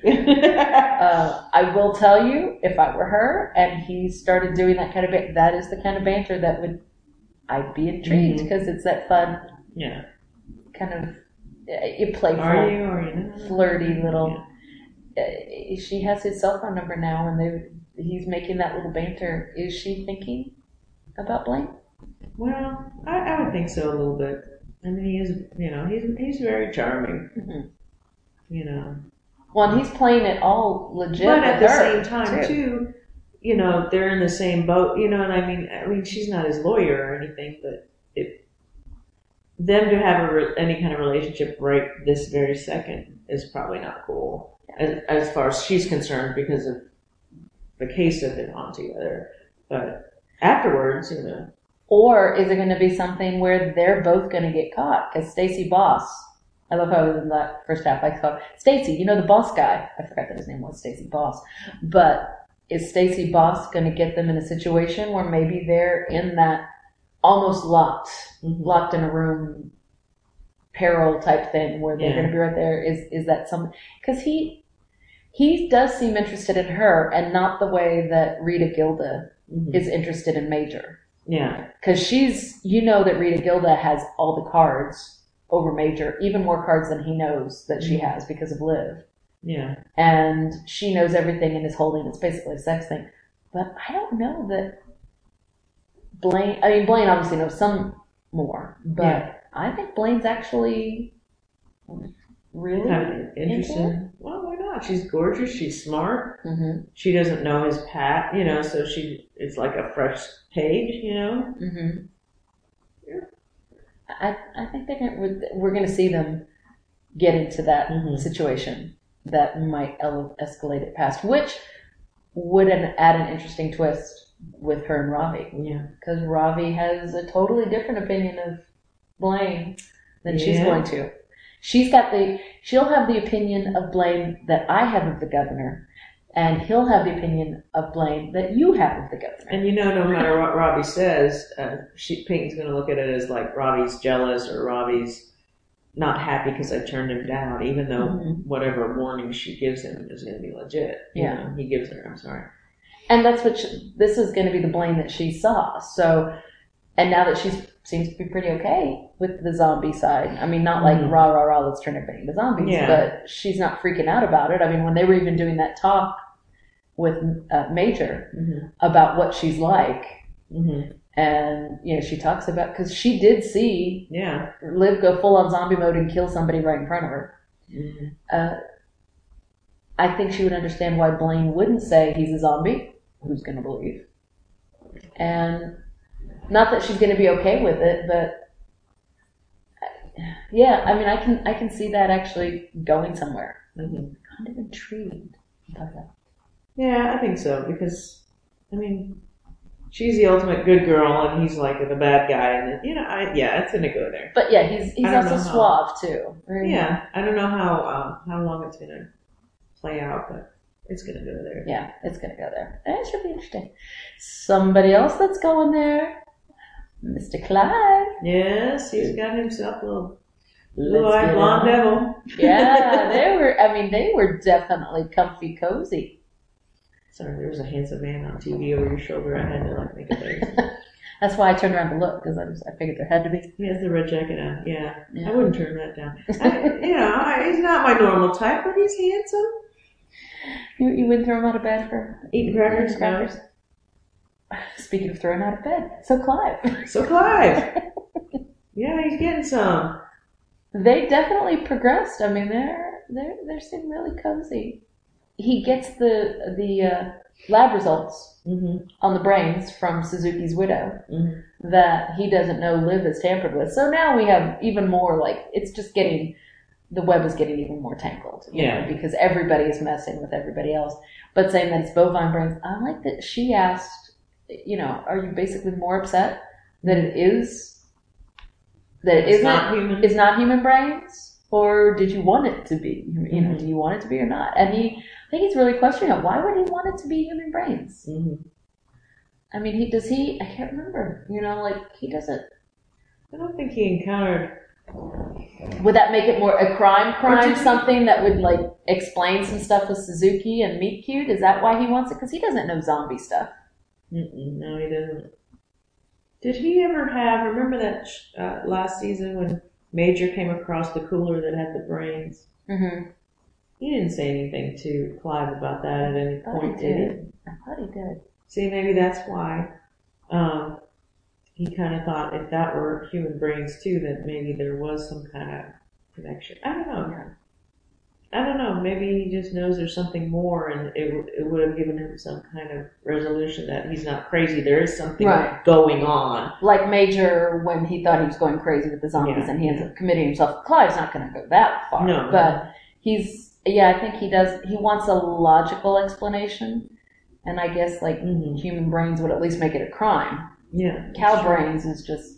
[SPEAKER 4] Uh, I will tell you, if I were her and he started doing that kind of ba- that is the kind of banter that would I'd be intrigued
[SPEAKER 5] Mhm.
[SPEAKER 4] because it's that fun
[SPEAKER 5] Yeah.
[SPEAKER 4] kind of uh, you playful,
[SPEAKER 5] Are you or are you not?
[SPEAKER 4] flirty little.
[SPEAKER 5] Yeah.
[SPEAKER 4] Uh, she has his cell phone number now, and they he's making that little banter. Is she thinking about Blaine?
[SPEAKER 5] Well, I, I would think so a little bit. I mean, he is, you know, he's he's very charming,
[SPEAKER 4] Mm-hmm.
[SPEAKER 5] you know.
[SPEAKER 4] Well, and he's playing it all legit.
[SPEAKER 5] But at
[SPEAKER 4] with
[SPEAKER 5] the
[SPEAKER 4] her,
[SPEAKER 5] same time,
[SPEAKER 4] too.
[SPEAKER 5] too, you know, they're in the same boat. You know what I mean? I mean, she's not his lawyer or anything, but it them to have a re- any kind of relationship right this very second is probably not cool, as, as far as she's concerned, because of the case that they're on together. But afterwards, you know.
[SPEAKER 4] Or is it going to be something where they're both going to get caught? Because Stacy Boss, I love how in that first half I called Stacy, you know, the boss guy. I forgot that his name was Stacy Boss. But is Stacy Boss going to get them in a situation where maybe they're in that almost locked,
[SPEAKER 5] Mhm.
[SPEAKER 4] locked in a room peril type thing where they're
[SPEAKER 5] Yeah.
[SPEAKER 4] going to be right there? Is is that some? Because he he does seem interested in her, and not the way that Rita Gilda
[SPEAKER 5] Mhm.
[SPEAKER 4] is interested in Major.
[SPEAKER 5] Yeah.
[SPEAKER 4] Because she's, you know, that Rita Gilda has all the cards over Major, even more cards than he knows that she has because of Liv.
[SPEAKER 5] Yeah.
[SPEAKER 4] And she knows everything and is holding. It's basically a sex thing. But I don't know that Blaine, I mean, Blaine obviously knows some more, but
[SPEAKER 5] Yeah.
[SPEAKER 4] I think Blaine's actually really
[SPEAKER 5] Kind of interested.
[SPEAKER 4] into it.
[SPEAKER 5] Well, why not? She's gorgeous. She's smart.
[SPEAKER 4] Mm-hmm.
[SPEAKER 5] She doesn't know his pat, you know, so she it's like a fresh page, you know.
[SPEAKER 4] Mm-hmm. I I think they're gonna, we're, we're going to see them get into that
[SPEAKER 5] Mhm.
[SPEAKER 4] situation that might ele- escalate it past. Which would an, add an interesting twist with her and Ravi.
[SPEAKER 5] Yeah.
[SPEAKER 4] Because Ravi has a totally different opinion of Blaine than she's
[SPEAKER 5] Yeah.
[SPEAKER 4] going to. She's got the, she'll have the opinion of Blaine that I have of the governor, and he'll have the opinion of Blaine that you have of the governor.
[SPEAKER 5] And you know, no matter what Robbie says, uh, she, Peyton's going to look at it as like Robbie's jealous or Robbie's not happy because I turned him down, even though
[SPEAKER 4] Mhm.
[SPEAKER 5] whatever warning she gives him is going to be legit. You
[SPEAKER 4] Yeah.
[SPEAKER 5] know, he gives her, I'm sorry.
[SPEAKER 4] And that's what she, this is going to be the Blaine that she saw. So, and now that she seems to be pretty okay with the zombie side. I mean, not like
[SPEAKER 5] Mhm.
[SPEAKER 4] rah, rah, rah, let's turn everybody into zombies,
[SPEAKER 5] Yeah.
[SPEAKER 4] but she's not freaking out about it. I mean, when they were even doing that talk with uh, Major
[SPEAKER 5] Mm-hmm.
[SPEAKER 4] about what she's like,
[SPEAKER 5] Mm-hmm.
[SPEAKER 4] and, you know, she talks about, because she did see
[SPEAKER 5] Yeah.
[SPEAKER 4] Liv go full on zombie mode and kill somebody right in front of her.
[SPEAKER 5] Mm-hmm.
[SPEAKER 4] Uh, I think she would understand why Blaine wouldn't say he's a zombie. Who's going to believe? And not that she's going to be okay with it, but yeah, I mean, I can I can see that actually going somewhere.
[SPEAKER 5] Mm-hmm.
[SPEAKER 4] I'm kind of intrigued by that.
[SPEAKER 5] Yeah, I think so, because, I mean, she's the ultimate good girl, and he's like the bad guy, and, you know, I, yeah, it's going to go there.
[SPEAKER 4] But yeah, he's he's
[SPEAKER 5] I don't
[SPEAKER 4] also
[SPEAKER 5] know how-
[SPEAKER 4] suave too. Very-
[SPEAKER 5] Yeah, I don't know how um, how long it's going to play out, but it's going to go there.
[SPEAKER 4] Yeah, it's going to go there. And it should be interesting. Somebody else that's going there, Mister Clive.
[SPEAKER 5] Yes, he's got himself a little
[SPEAKER 4] Let's
[SPEAKER 5] blue-eyed
[SPEAKER 4] get
[SPEAKER 5] blonde
[SPEAKER 4] it.
[SPEAKER 5] devil.
[SPEAKER 4] Yeah, they were, I mean, they were definitely comfy cozy.
[SPEAKER 5] Sorry, there was a handsome man on T V over your shoulder. I had to like make a face.
[SPEAKER 4] That's why I turned around to look, because I, just- I figured there had to be.
[SPEAKER 5] He has the red jacket on. Yeah,
[SPEAKER 4] Yeah.
[SPEAKER 5] I wouldn't turn that down. I, you know, I, he's not my normal type, but he's handsome.
[SPEAKER 4] You, you wouldn't throw him out of bed for
[SPEAKER 5] Eating crackers,
[SPEAKER 4] eating crackers? Speaking of throwing out of bed, so Clive.
[SPEAKER 5] So Clive, yeah, he's getting some.
[SPEAKER 4] They definitely progressed. I mean, they're they're they seem really cozy. He gets the the uh, lab results
[SPEAKER 5] Mm-hmm.
[SPEAKER 4] on the brains from Suzuki's widow
[SPEAKER 5] Mm-hmm.
[SPEAKER 4] that he doesn't know Liv is tampered with. So now we have even more, like, it's just getting, the web is getting even more tangled. you
[SPEAKER 5] Yeah.
[SPEAKER 4] know, because everybody is messing with everybody else. But saying that it's bovine brains, I like that she asked, you know, are you basically more upset that it is, that it
[SPEAKER 5] It's
[SPEAKER 4] isn't,
[SPEAKER 5] not human.
[SPEAKER 4] is not human brains? Or did you want it to be? You know,
[SPEAKER 5] Mhm.
[SPEAKER 4] do you want it to be or not? And he, I think he's really questioning it. Why would he want it to be human brains?
[SPEAKER 5] Mm-hmm.
[SPEAKER 4] I mean, he does he? I can't remember. You know, like he doesn't.
[SPEAKER 5] I don't think he encountered.
[SPEAKER 4] Would that make it more a crime?
[SPEAKER 5] Or
[SPEAKER 4] Crime
[SPEAKER 5] did he-
[SPEAKER 4] something that would like explain some stuff with Suzuki and Meet Cute? Is that why he wants it? Because he doesn't know zombie stuff.
[SPEAKER 5] Mm-mm, no, he doesn't. Did he ever have? Remember that uh, last season when Major came across the cooler that had the brains?
[SPEAKER 4] Mm-hmm.
[SPEAKER 5] He didn't say anything to Clive about that at any
[SPEAKER 4] I thought he
[SPEAKER 5] point, did he?
[SPEAKER 4] did. I thought he did.
[SPEAKER 5] See, maybe that's why um, he kind of thought if that were human brains too, that maybe there was some kind of connection. I don't know. I don't know. Maybe he just knows there's something more, and it, w- it would have given him some kind of resolution that he's not crazy. There is something
[SPEAKER 4] Right.
[SPEAKER 5] going on.
[SPEAKER 4] Like Major when he thought he was going crazy with the zombies
[SPEAKER 5] Yeah.
[SPEAKER 4] and he ends up committing himself. Clive's not going to go that far.
[SPEAKER 5] No.
[SPEAKER 4] But he's, yeah, I think he does, he wants a logical explanation. And I guess like
[SPEAKER 5] Mhm.
[SPEAKER 4] human brains would at least make it a crime.
[SPEAKER 5] Yeah.
[SPEAKER 4] Cow brains is just,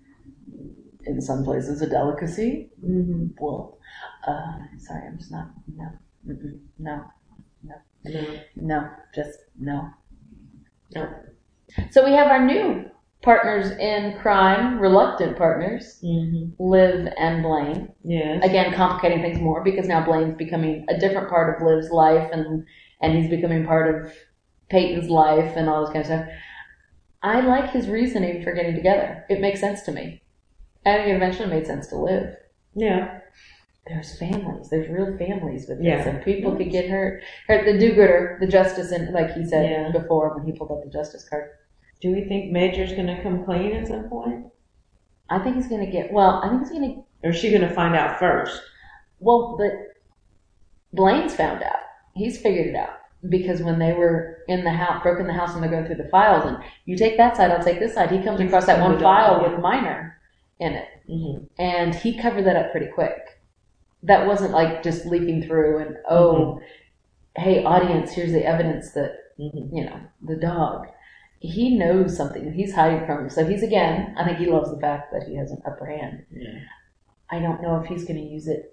[SPEAKER 4] in some places, a delicacy.
[SPEAKER 5] Mm-hmm.
[SPEAKER 4] Well, uh, sorry, I'm just not, no, mm-mm, no,
[SPEAKER 5] No.
[SPEAKER 4] no, just no.
[SPEAKER 5] No.
[SPEAKER 4] So we have our new partners in crime, reluctant partners,
[SPEAKER 5] Mm-hmm.
[SPEAKER 4] Liv and Blaine.
[SPEAKER 5] Yes.
[SPEAKER 4] Again, complicating things more because now Blaine's becoming a different part of Liv's life and, and he's becoming part of Peyton's life and all this kind of stuff. I like his reasoning for getting together. It makes sense to me. I think it eventually made sense to Liv.
[SPEAKER 5] Yeah.
[SPEAKER 4] There's families. There's real families with this,
[SPEAKER 5] Yeah.
[SPEAKER 4] and people could get hurt. hurt. The do-gooder, the justice, and like he said
[SPEAKER 5] Yeah.
[SPEAKER 4] before when he pulled up the justice card.
[SPEAKER 5] Do we think Major's going to come clean at some point?
[SPEAKER 4] I think he's going to get. Well, I think he's going to.
[SPEAKER 5] Or is she going to find out first?
[SPEAKER 4] Well, but Blaine's found out. He's figured it out because when they were in the house, broke in the house, and they're going through the files, and you take that side, I'll take this side. He comes across that one file with Minor in it,
[SPEAKER 5] Mm-hmm.
[SPEAKER 4] and he covered that up pretty quick. That wasn't like just leaping through and oh, hey audience, here's the evidence that
[SPEAKER 5] Mm-hmm.
[SPEAKER 4] you know, the dog. He knows something. He's hiding from him. So he's, again, I think he loves the fact that he has an upper hand.
[SPEAKER 5] Yeah.
[SPEAKER 4] I don't know if he's going to use it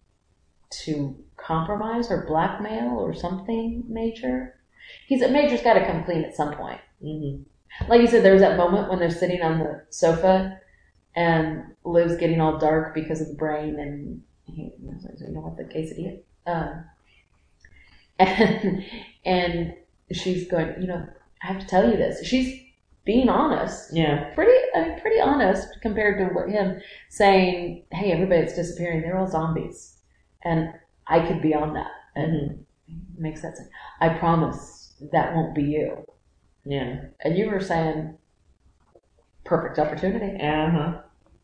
[SPEAKER 4] to compromise or blackmail or something major. He's Major's got to come clean at some point.
[SPEAKER 5] Mm-hmm.
[SPEAKER 4] Like you said, there was that moment when they're sitting on the sofa and Liv's getting all dark because of the brain, and he, you know what, the quesadilla? Um, and, and she's going, you know, I have to tell you this. She's being honest.
[SPEAKER 5] Yeah.
[SPEAKER 4] Pretty, I mean, pretty honest compared to what him saying, hey, everybody that's disappearing, they're all zombies. And I could be on that. And
[SPEAKER 5] Mm-hmm.
[SPEAKER 4] it makes that sense. I promise that won't be you.
[SPEAKER 5] Yeah.
[SPEAKER 4] And you were saying, perfect opportunity.
[SPEAKER 5] Uh-huh.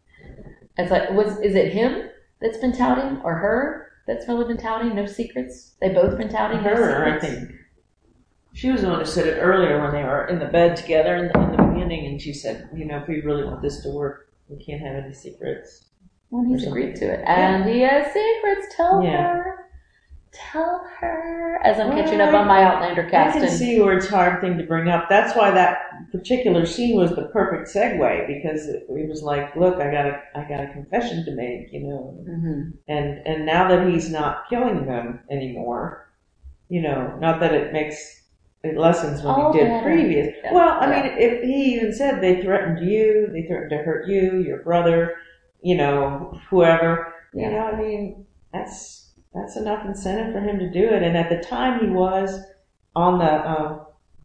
[SPEAKER 4] It's like, was is it him that's been touting, or her that's really been touting? No secrets? They both been touting no
[SPEAKER 5] Her, I
[SPEAKER 4] secrets?
[SPEAKER 5] think. She was the one who said it earlier when they were in the bed together in the, in the beginning, and she said, you know, if we really want this to work, we can't have any secrets.
[SPEAKER 4] Well, he's
[SPEAKER 5] Or
[SPEAKER 4] agreed
[SPEAKER 5] something.
[SPEAKER 4] to it. And he has secrets. Tell
[SPEAKER 5] Yeah.
[SPEAKER 4] her. Tell her. As I'm
[SPEAKER 5] Well,
[SPEAKER 4] catching up on my Outlander
[SPEAKER 5] I
[SPEAKER 4] cast.
[SPEAKER 5] can
[SPEAKER 4] and
[SPEAKER 5] see where it's a hard thing to bring up. That's why that particular scene was the perfect segue, because it, it was like, look, I got a, I got a confession to make, you know,
[SPEAKER 4] Mhm.
[SPEAKER 5] and and now that he's not killing them anymore, you know, not that it makes it lessens what
[SPEAKER 4] All
[SPEAKER 5] he did
[SPEAKER 4] better.
[SPEAKER 5] previous.
[SPEAKER 4] Yeah.
[SPEAKER 5] Well, I
[SPEAKER 4] Yeah.
[SPEAKER 5] mean, if he even said they threatened you, they threatened to hurt you, your brother, you know, whoever,
[SPEAKER 4] Yeah.
[SPEAKER 5] you know, I mean, that's. That's enough incentive for him to do it. And at the time, he was on the um,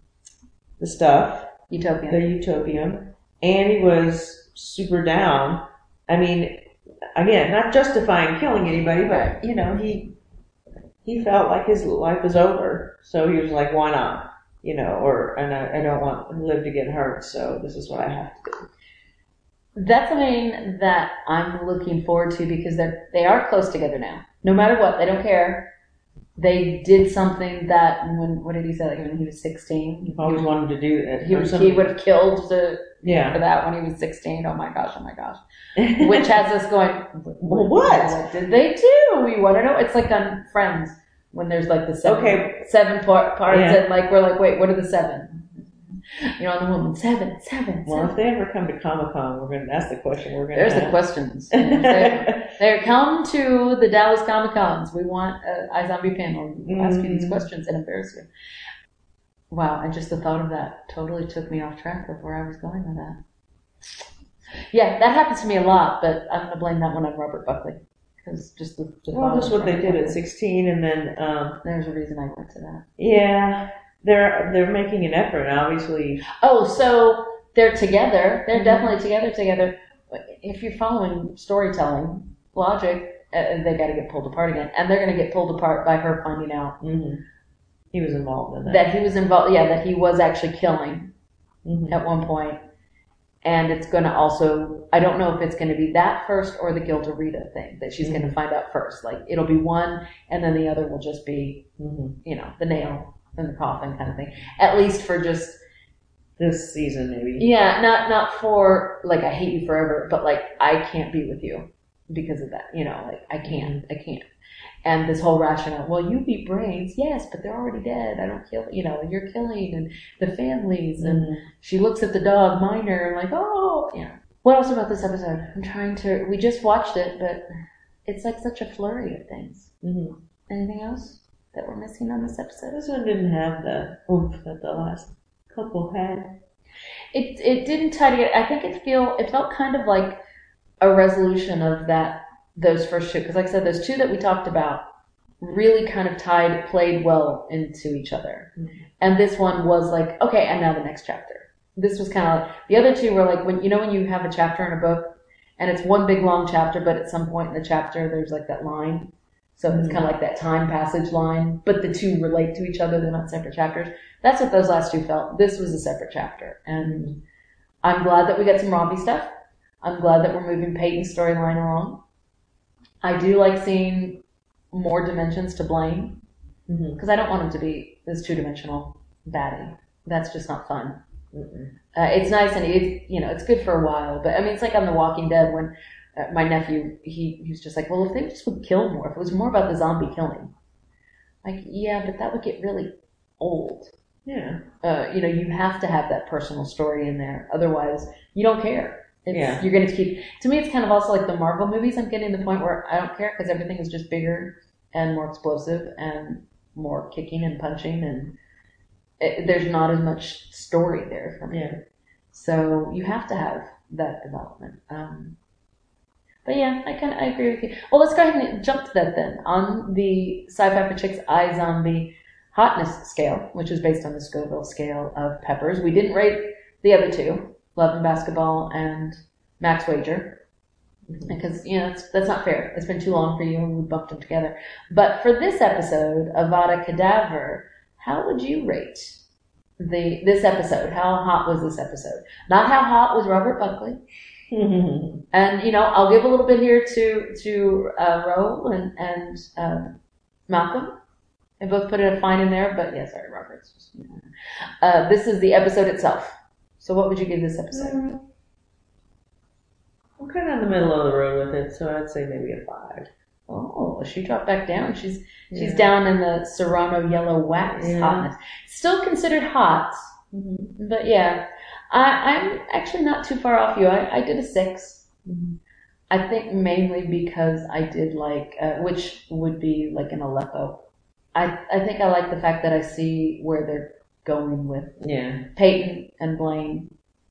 [SPEAKER 5] the stuff,
[SPEAKER 4] Utopia.
[SPEAKER 5] the Utopium, and he was super down. I mean, again, not justifying killing anybody, but you know, he he felt like his life was over, so he was like, "Why not?" You know, or and I, I don't want Liv to get hurt, so this is what I have to do.
[SPEAKER 4] That's something that I'm looking forward to, because they're they are close together now. No matter what, they don't care. They did something that when what did he say? Like when he was sixteen,
[SPEAKER 5] I've always wanted to do that.
[SPEAKER 4] he
[SPEAKER 5] or
[SPEAKER 4] would
[SPEAKER 5] something.
[SPEAKER 4] he would have killed the,
[SPEAKER 5] Yeah.
[SPEAKER 4] for that when he was sixteen. Oh my gosh! Oh my gosh! Which has us going.
[SPEAKER 5] Well, what?
[SPEAKER 4] What did they do? We want to know. It's like on Friends when there's like the seven
[SPEAKER 5] Okay.
[SPEAKER 4] seven part, parts,
[SPEAKER 5] Yeah.
[SPEAKER 4] and like we're like, wait, what are the seven? You know, and the woman, seven, seven,
[SPEAKER 5] Well,
[SPEAKER 4] seven.
[SPEAKER 5] if they ever come to Comic Con, we're going to ask the question. We're going
[SPEAKER 4] There's
[SPEAKER 5] to
[SPEAKER 4] the questions. they, they come to the Dallas Comic Cons. We want an iZombie panel. We'll ask you these
[SPEAKER 5] Mhm.
[SPEAKER 4] questions and embarrass you. Wow, and just the thought of that totally took me off track of where I was going with that. Yeah, that happens to me a lot, but I'm going to blame that one on Robert Buckley. Because just the, the
[SPEAKER 5] Well,
[SPEAKER 4] thought
[SPEAKER 5] that's
[SPEAKER 4] of
[SPEAKER 5] what they
[SPEAKER 4] Robert
[SPEAKER 5] did at
[SPEAKER 4] Buckley.
[SPEAKER 5] sixteen, and then um,
[SPEAKER 4] There's a reason I went to that.
[SPEAKER 5] yeah, they're they're making an effort. Obviously,
[SPEAKER 4] Oh, so they're together. They're
[SPEAKER 5] Mhm.
[SPEAKER 4] definitely together together. If you're following storytelling logic, uh, they got to get pulled apart again. And they're going to get pulled apart by her finding out
[SPEAKER 5] mm-hmm. he was involved in that.
[SPEAKER 4] that he was involved, yeah, that he was actually killing
[SPEAKER 5] Mhm.
[SPEAKER 4] at one point. And it's going to also, I don't know if it's going to be that first or the Gilda Rita thing that she's
[SPEAKER 5] Mhm.
[SPEAKER 4] going to find out first. Like, it'll be one, and then the other will just be,
[SPEAKER 5] Mhm.
[SPEAKER 4] you know, the nail in the coffin kind of thing. At least for just,
[SPEAKER 5] This season, maybe.
[SPEAKER 4] yeah, not not for, like, I hate you forever, but, like, I can't be with you because of that. You know, like, I can't, I can't. And this whole rationale, well, you beat brains, yes, but they're already dead. I don't kill, you know, and you're killing, and the families, and
[SPEAKER 5] Mhm.
[SPEAKER 4] she looks at the dog, Minor, like, oh, you know. What else about this episode? I'm trying to, we just watched it, but it's like such a flurry of things.
[SPEAKER 5] Mhm.
[SPEAKER 4] Anything else that we're missing on this episode?
[SPEAKER 5] This one didn't have the oomph that the last couple had.
[SPEAKER 4] It it didn't tie together. I think it feel it felt kind of like a resolution of that those first two, because like I said, those two that we talked about really kind of tied played well into each other,
[SPEAKER 5] Mhm.
[SPEAKER 4] and this one was like, okay, and now the next chapter. This was kind of like the other two were like when you know when you have a chapter in a book and it's one big long chapter, but at some point in the chapter there's like that line, so it's
[SPEAKER 5] Mhm.
[SPEAKER 4] kind of like that time passage line, but the two relate to each other. They're not separate chapters. That's what those last two felt. This was a separate chapter, and I'm glad that we got some Robbie stuff. I'm glad that we're moving Peyton's storyline along. I do like seeing more dimensions to Blaine,
[SPEAKER 5] Mhm.
[SPEAKER 4] because I don't want him to be this two-dimensional baddie. That's just not fun.
[SPEAKER 5] Mm-mm.
[SPEAKER 4] Uh, it's nice and it, you know, it's good for a while, but I mean, it's like on The Walking Dead when uh, my nephew, he, he was just like, well, if they just would kill more, if it was more about the zombie killing, like, yeah, but that would get really old.
[SPEAKER 5] Yeah.
[SPEAKER 4] Uh, you know, you have to have that personal story in there. Otherwise, you don't care. It's,
[SPEAKER 5] Yeah.
[SPEAKER 4] You're going to keep. To me, it's kind of also like the Marvel movies. I'm getting to the point where I don't care because everything is just bigger and more explosive and more kicking and punching, and it, there's not as much story there for me.
[SPEAKER 5] Yeah.
[SPEAKER 4] So you have to have that development. Um, but yeah, I kind of I agree with you. Well, let's go ahead and jump to that then. On the Sci-Fi for Chicks iZombie hotness scale, which is based on the Scoville scale of peppers, we didn't rate the other two, Love and Basketball and Max Wager, because you know that's, that's not fair. It's been too long for you, and we bumped them together. But for this episode, Avada Kedavra, how would you rate the this episode? How hot was this episode? Not how hot was Robert Buckley. And you know, I'll give a little bit here to to uh, Ro and and uh, Malcolm. They both put a fine in there, but yeah, sorry, Robert. Just, you know. uh, this is the episode itself. So, what would you give this episode?
[SPEAKER 5] Mm. I'm kind of in the middle of the road with it, so I'd say maybe a five.
[SPEAKER 4] Oh, she dropped back down. She's she's
[SPEAKER 5] Yeah.
[SPEAKER 4] down in the Serrano yellow wax
[SPEAKER 5] Yeah.
[SPEAKER 4] hotness. Still considered hot,
[SPEAKER 5] Mm-hmm.
[SPEAKER 4] but yeah, I, I'm actually not too far off you. I, I did a six.
[SPEAKER 5] Mm-hmm.
[SPEAKER 4] I think mainly because I did like, uh, which would be like an Aleppo. I I think I like the fact that I see where they're going with
[SPEAKER 5] Yeah.
[SPEAKER 4] Peyton and Blaine,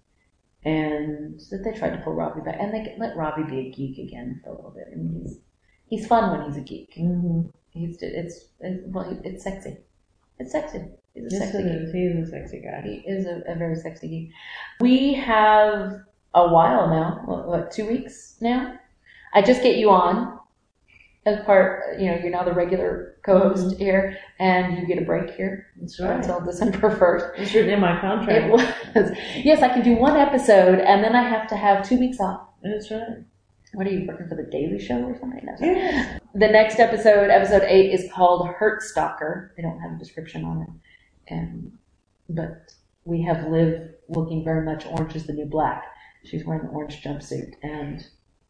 [SPEAKER 4] and that they tried to pull Robbie back, and they let Robbie be a geek again for a little bit. I mean, he's he's fun when he's a geek.
[SPEAKER 5] Mm-hmm.
[SPEAKER 4] He's it's, it's well, it's sexy. It's sexy. He's a
[SPEAKER 5] Yes,
[SPEAKER 4] sexy
[SPEAKER 5] it
[SPEAKER 4] geek.
[SPEAKER 5] is. He's a sexy guy.
[SPEAKER 4] He is a, a very sexy geek. We have a while now. What, what two weeks now? I just get you on as part. You know, you're now the regular co-host
[SPEAKER 5] Mm-hmm.
[SPEAKER 4] here, and you get a break here
[SPEAKER 5] That's right.
[SPEAKER 4] until December first.
[SPEAKER 5] It's written in my contract.
[SPEAKER 4] It was. Yes, I can do one episode, and then I have to have two weeks off.
[SPEAKER 5] That's right.
[SPEAKER 4] What are you, working for the Daily Show or something? No.
[SPEAKER 5] Yeah.
[SPEAKER 4] The next episode, episode eight, is called Hurt Stalker. They don't have a description on it. And, but we have Liv looking very much Orange is the New Black. She's wearing the orange jumpsuit and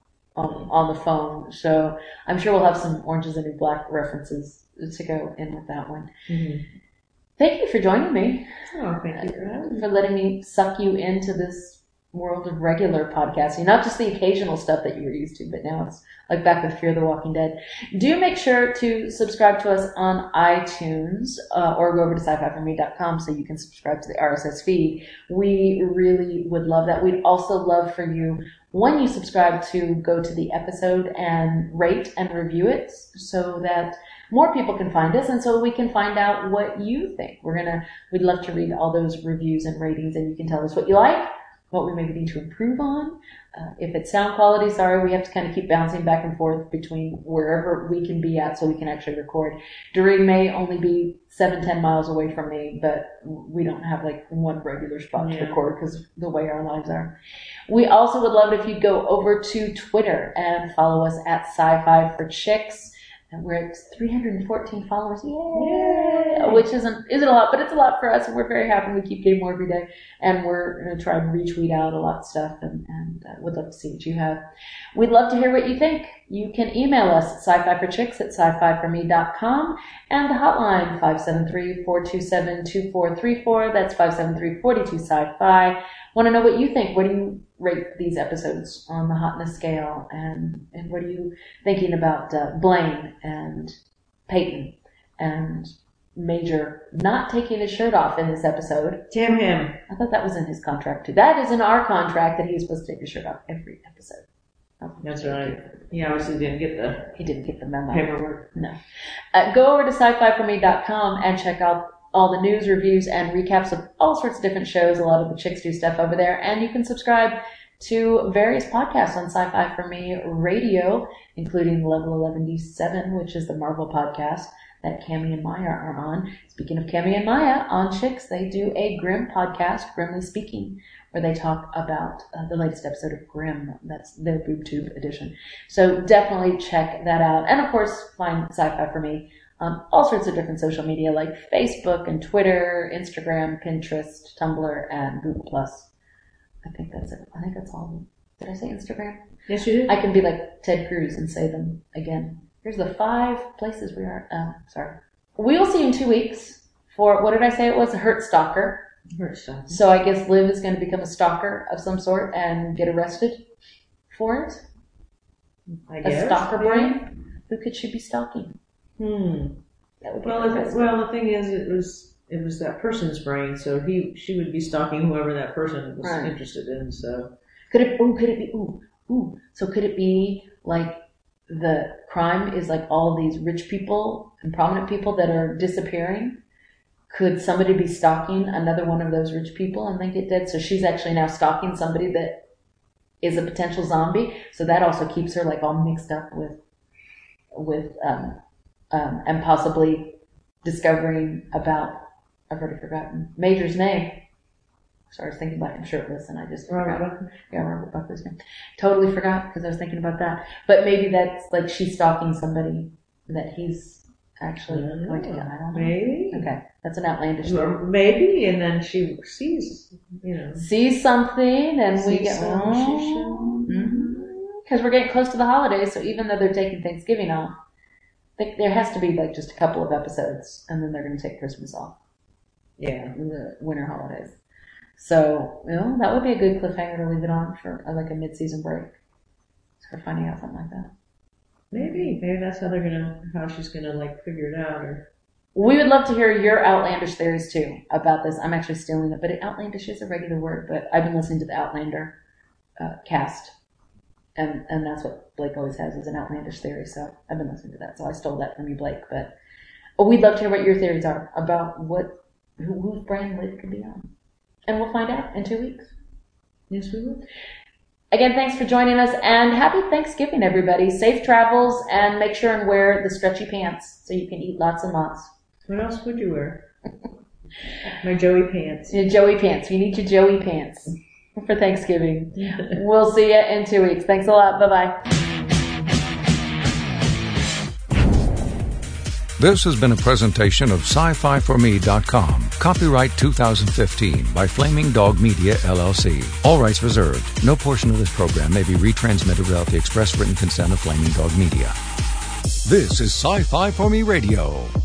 [SPEAKER 4] on, on the phone. So I'm sure we'll have some Orange is the New Black references to go in with that one.
[SPEAKER 5] Mm-hmm.
[SPEAKER 4] Thank you for joining me.
[SPEAKER 5] Oh, thank you for having me.
[SPEAKER 4] For letting me suck you into this world of regular podcasting, not just the occasional stuff that you were used to, but now it's like back with Fear the Walking Dead. Do make sure to subscribe to us on iTunes uh, or go over to sci fi for me dot com so you can subscribe to the R S S feed. We really would love that. We'd also love for you, when you subscribe, to go to the episode and rate and review it so that more people can find us and so we can find out what you think. We're gonna, we'd love to read all those reviews and ratings, and you can tell us what you like, what we maybe need to improve on. Uh, if it's sound quality, sorry, we have to kind of keep bouncing back and forth between wherever we can be at so we can actually record. Doreen may only be seven, ten miles away from me, but we don't have like one regular spot to
[SPEAKER 5] Yeah.
[SPEAKER 4] record because the way our lives are. We also would love it if you'd go over to Twitter and follow us at Sci-Fi for Chicks. And we're at three hundred fourteen followers. Yay!
[SPEAKER 5] Yay!
[SPEAKER 4] Which isn't isn't a lot, but it's a lot for us, and we're very happy. We keep getting more every day, and we're going to try and retweet out a lot of stuff, and, and uh, would love to see what you have. We'd love to hear what you think. You can email us at sci fi for chicks at sci fi for me dot com, and the hotline five seven three, four two seven, two four three four. That's five seven three, four two sci-fi. Want to know what you think? What do you rate these episodes on the hotness scale? And, and what are you thinking about uh, Blaine and Peyton and Major not taking his shirt off in this episode?
[SPEAKER 5] Damn him.
[SPEAKER 4] I thought that was in his contract too. That is in our contract that he was supposed to take his shirt off every episode.
[SPEAKER 5] That's right. He obviously didn't get the
[SPEAKER 4] He didn't get the memo.
[SPEAKER 5] paperwork.
[SPEAKER 4] No. Uh, go over to sci fi for me dot com and check out all the news, reviews, and recaps of all sorts of different shows. A lot of the chicks do stuff over there. And you can subscribe to various podcasts on Sci-Fi for Me Radio, including Level eleven seven, which is the Marvel podcast that Cami and Maya are on. Speaking of Cami and Maya, on Chicks, they do a Grimm podcast, Grimly Speaking, where they talk about uh, the latest episode of Grimm. That's their BoobTube edition. So definitely check that out. And of course, find Sci-Fi for Me on all sorts of different social media like Facebook and Twitter, Instagram, Pinterest, Tumblr, and Google Plus. I think that's it. I think that's all of them. Did I say Instagram?
[SPEAKER 5] Yes, you did.
[SPEAKER 4] I can be like Ted Cruz and say them again. Here's the five places we are. Oh, sorry. We will see you in two weeks for, what did I say it was? A hurt stalker.
[SPEAKER 5] Hurt stuff.
[SPEAKER 4] So I guess Liv is going to become a stalker of some sort and get arrested for it.
[SPEAKER 5] I
[SPEAKER 4] A
[SPEAKER 5] guess.
[SPEAKER 4] stalker
[SPEAKER 5] yeah.
[SPEAKER 4] brain? Who could she be stalking?
[SPEAKER 5] Hmm.
[SPEAKER 4] That would be
[SPEAKER 5] Well, if it,
[SPEAKER 4] interesting.
[SPEAKER 5] well, the thing is, it was it was that person's brain, so he she would be stalking whoever that person was
[SPEAKER 4] Right.
[SPEAKER 5] interested in. So
[SPEAKER 4] Could it? Ooh, could it be? Ooh, ooh. So could it be like the crime is like all these rich people and prominent people that are disappearing? Could somebody be stalking another one of those rich people and then get dead? So she's actually now stalking somebody that is a potential zombie. So that also keeps her like all mixed up with with um um and possibly discovering about, I've already forgotten Major's name. So I was thinking about him shirtless and I just
[SPEAKER 5] Robert
[SPEAKER 4] forgot.
[SPEAKER 5] Buckley.
[SPEAKER 4] Yeah, Robert Buckley's name. Totally forgot because I was thinking about that. But maybe that's like she's stalking somebody that he's actually going to get. I don't know.
[SPEAKER 5] Maybe.
[SPEAKER 4] Okay, that's an outlandish
[SPEAKER 5] Or
[SPEAKER 4] thing.
[SPEAKER 5] maybe, and then she sees, you know.
[SPEAKER 4] See something and we
[SPEAKER 5] See
[SPEAKER 4] get
[SPEAKER 5] some, she should.
[SPEAKER 4] because we're getting close to the holidays. So even though they're taking Thanksgiving off, I think there has to be like just a couple of episodes, and then they're going to take Christmas off.
[SPEAKER 5] Yeah.
[SPEAKER 4] The winter holidays. So, you know, that would be a good cliffhanger to leave it on for uh, like a mid-season break. So we're finding out something like that.
[SPEAKER 5] Maybe. Maybe that's how they're gonna, how she's gonna like figure it out. Or
[SPEAKER 4] We would love to hear your outlandish theories too about this. I'm actually stealing it, but it, outlandish is a regular word. But I've been listening to the Outlander uh, cast, and and that's what Blake always has is an outlandish theory. So I've been listening to that. So I stole that from you, Blake. But oh, we'd love to hear what your theories are about what who, whose brain Liv could be on, and we'll find out in two weeks.
[SPEAKER 5] yes, we will.
[SPEAKER 4] Again, thanks for joining us, and happy Thanksgiving, everybody. Safe travels, and make sure and wear the stretchy pants so you can eat lots and lots.
[SPEAKER 5] What else would you wear? My Joey pants.
[SPEAKER 4] Your Joey pants. You need your Joey pants for Thanksgiving. We'll see you in two weeks. Thanks a lot. Bye-bye.
[SPEAKER 1] This has been a presentation of sci fi for me dot com. Copyright two thousand fifteen by Flaming Dog Media, L L C. All rights reserved. No portion of this program may be retransmitted without the express written consent of Flaming Dog Media. This is Sci-Fi for Me Radio.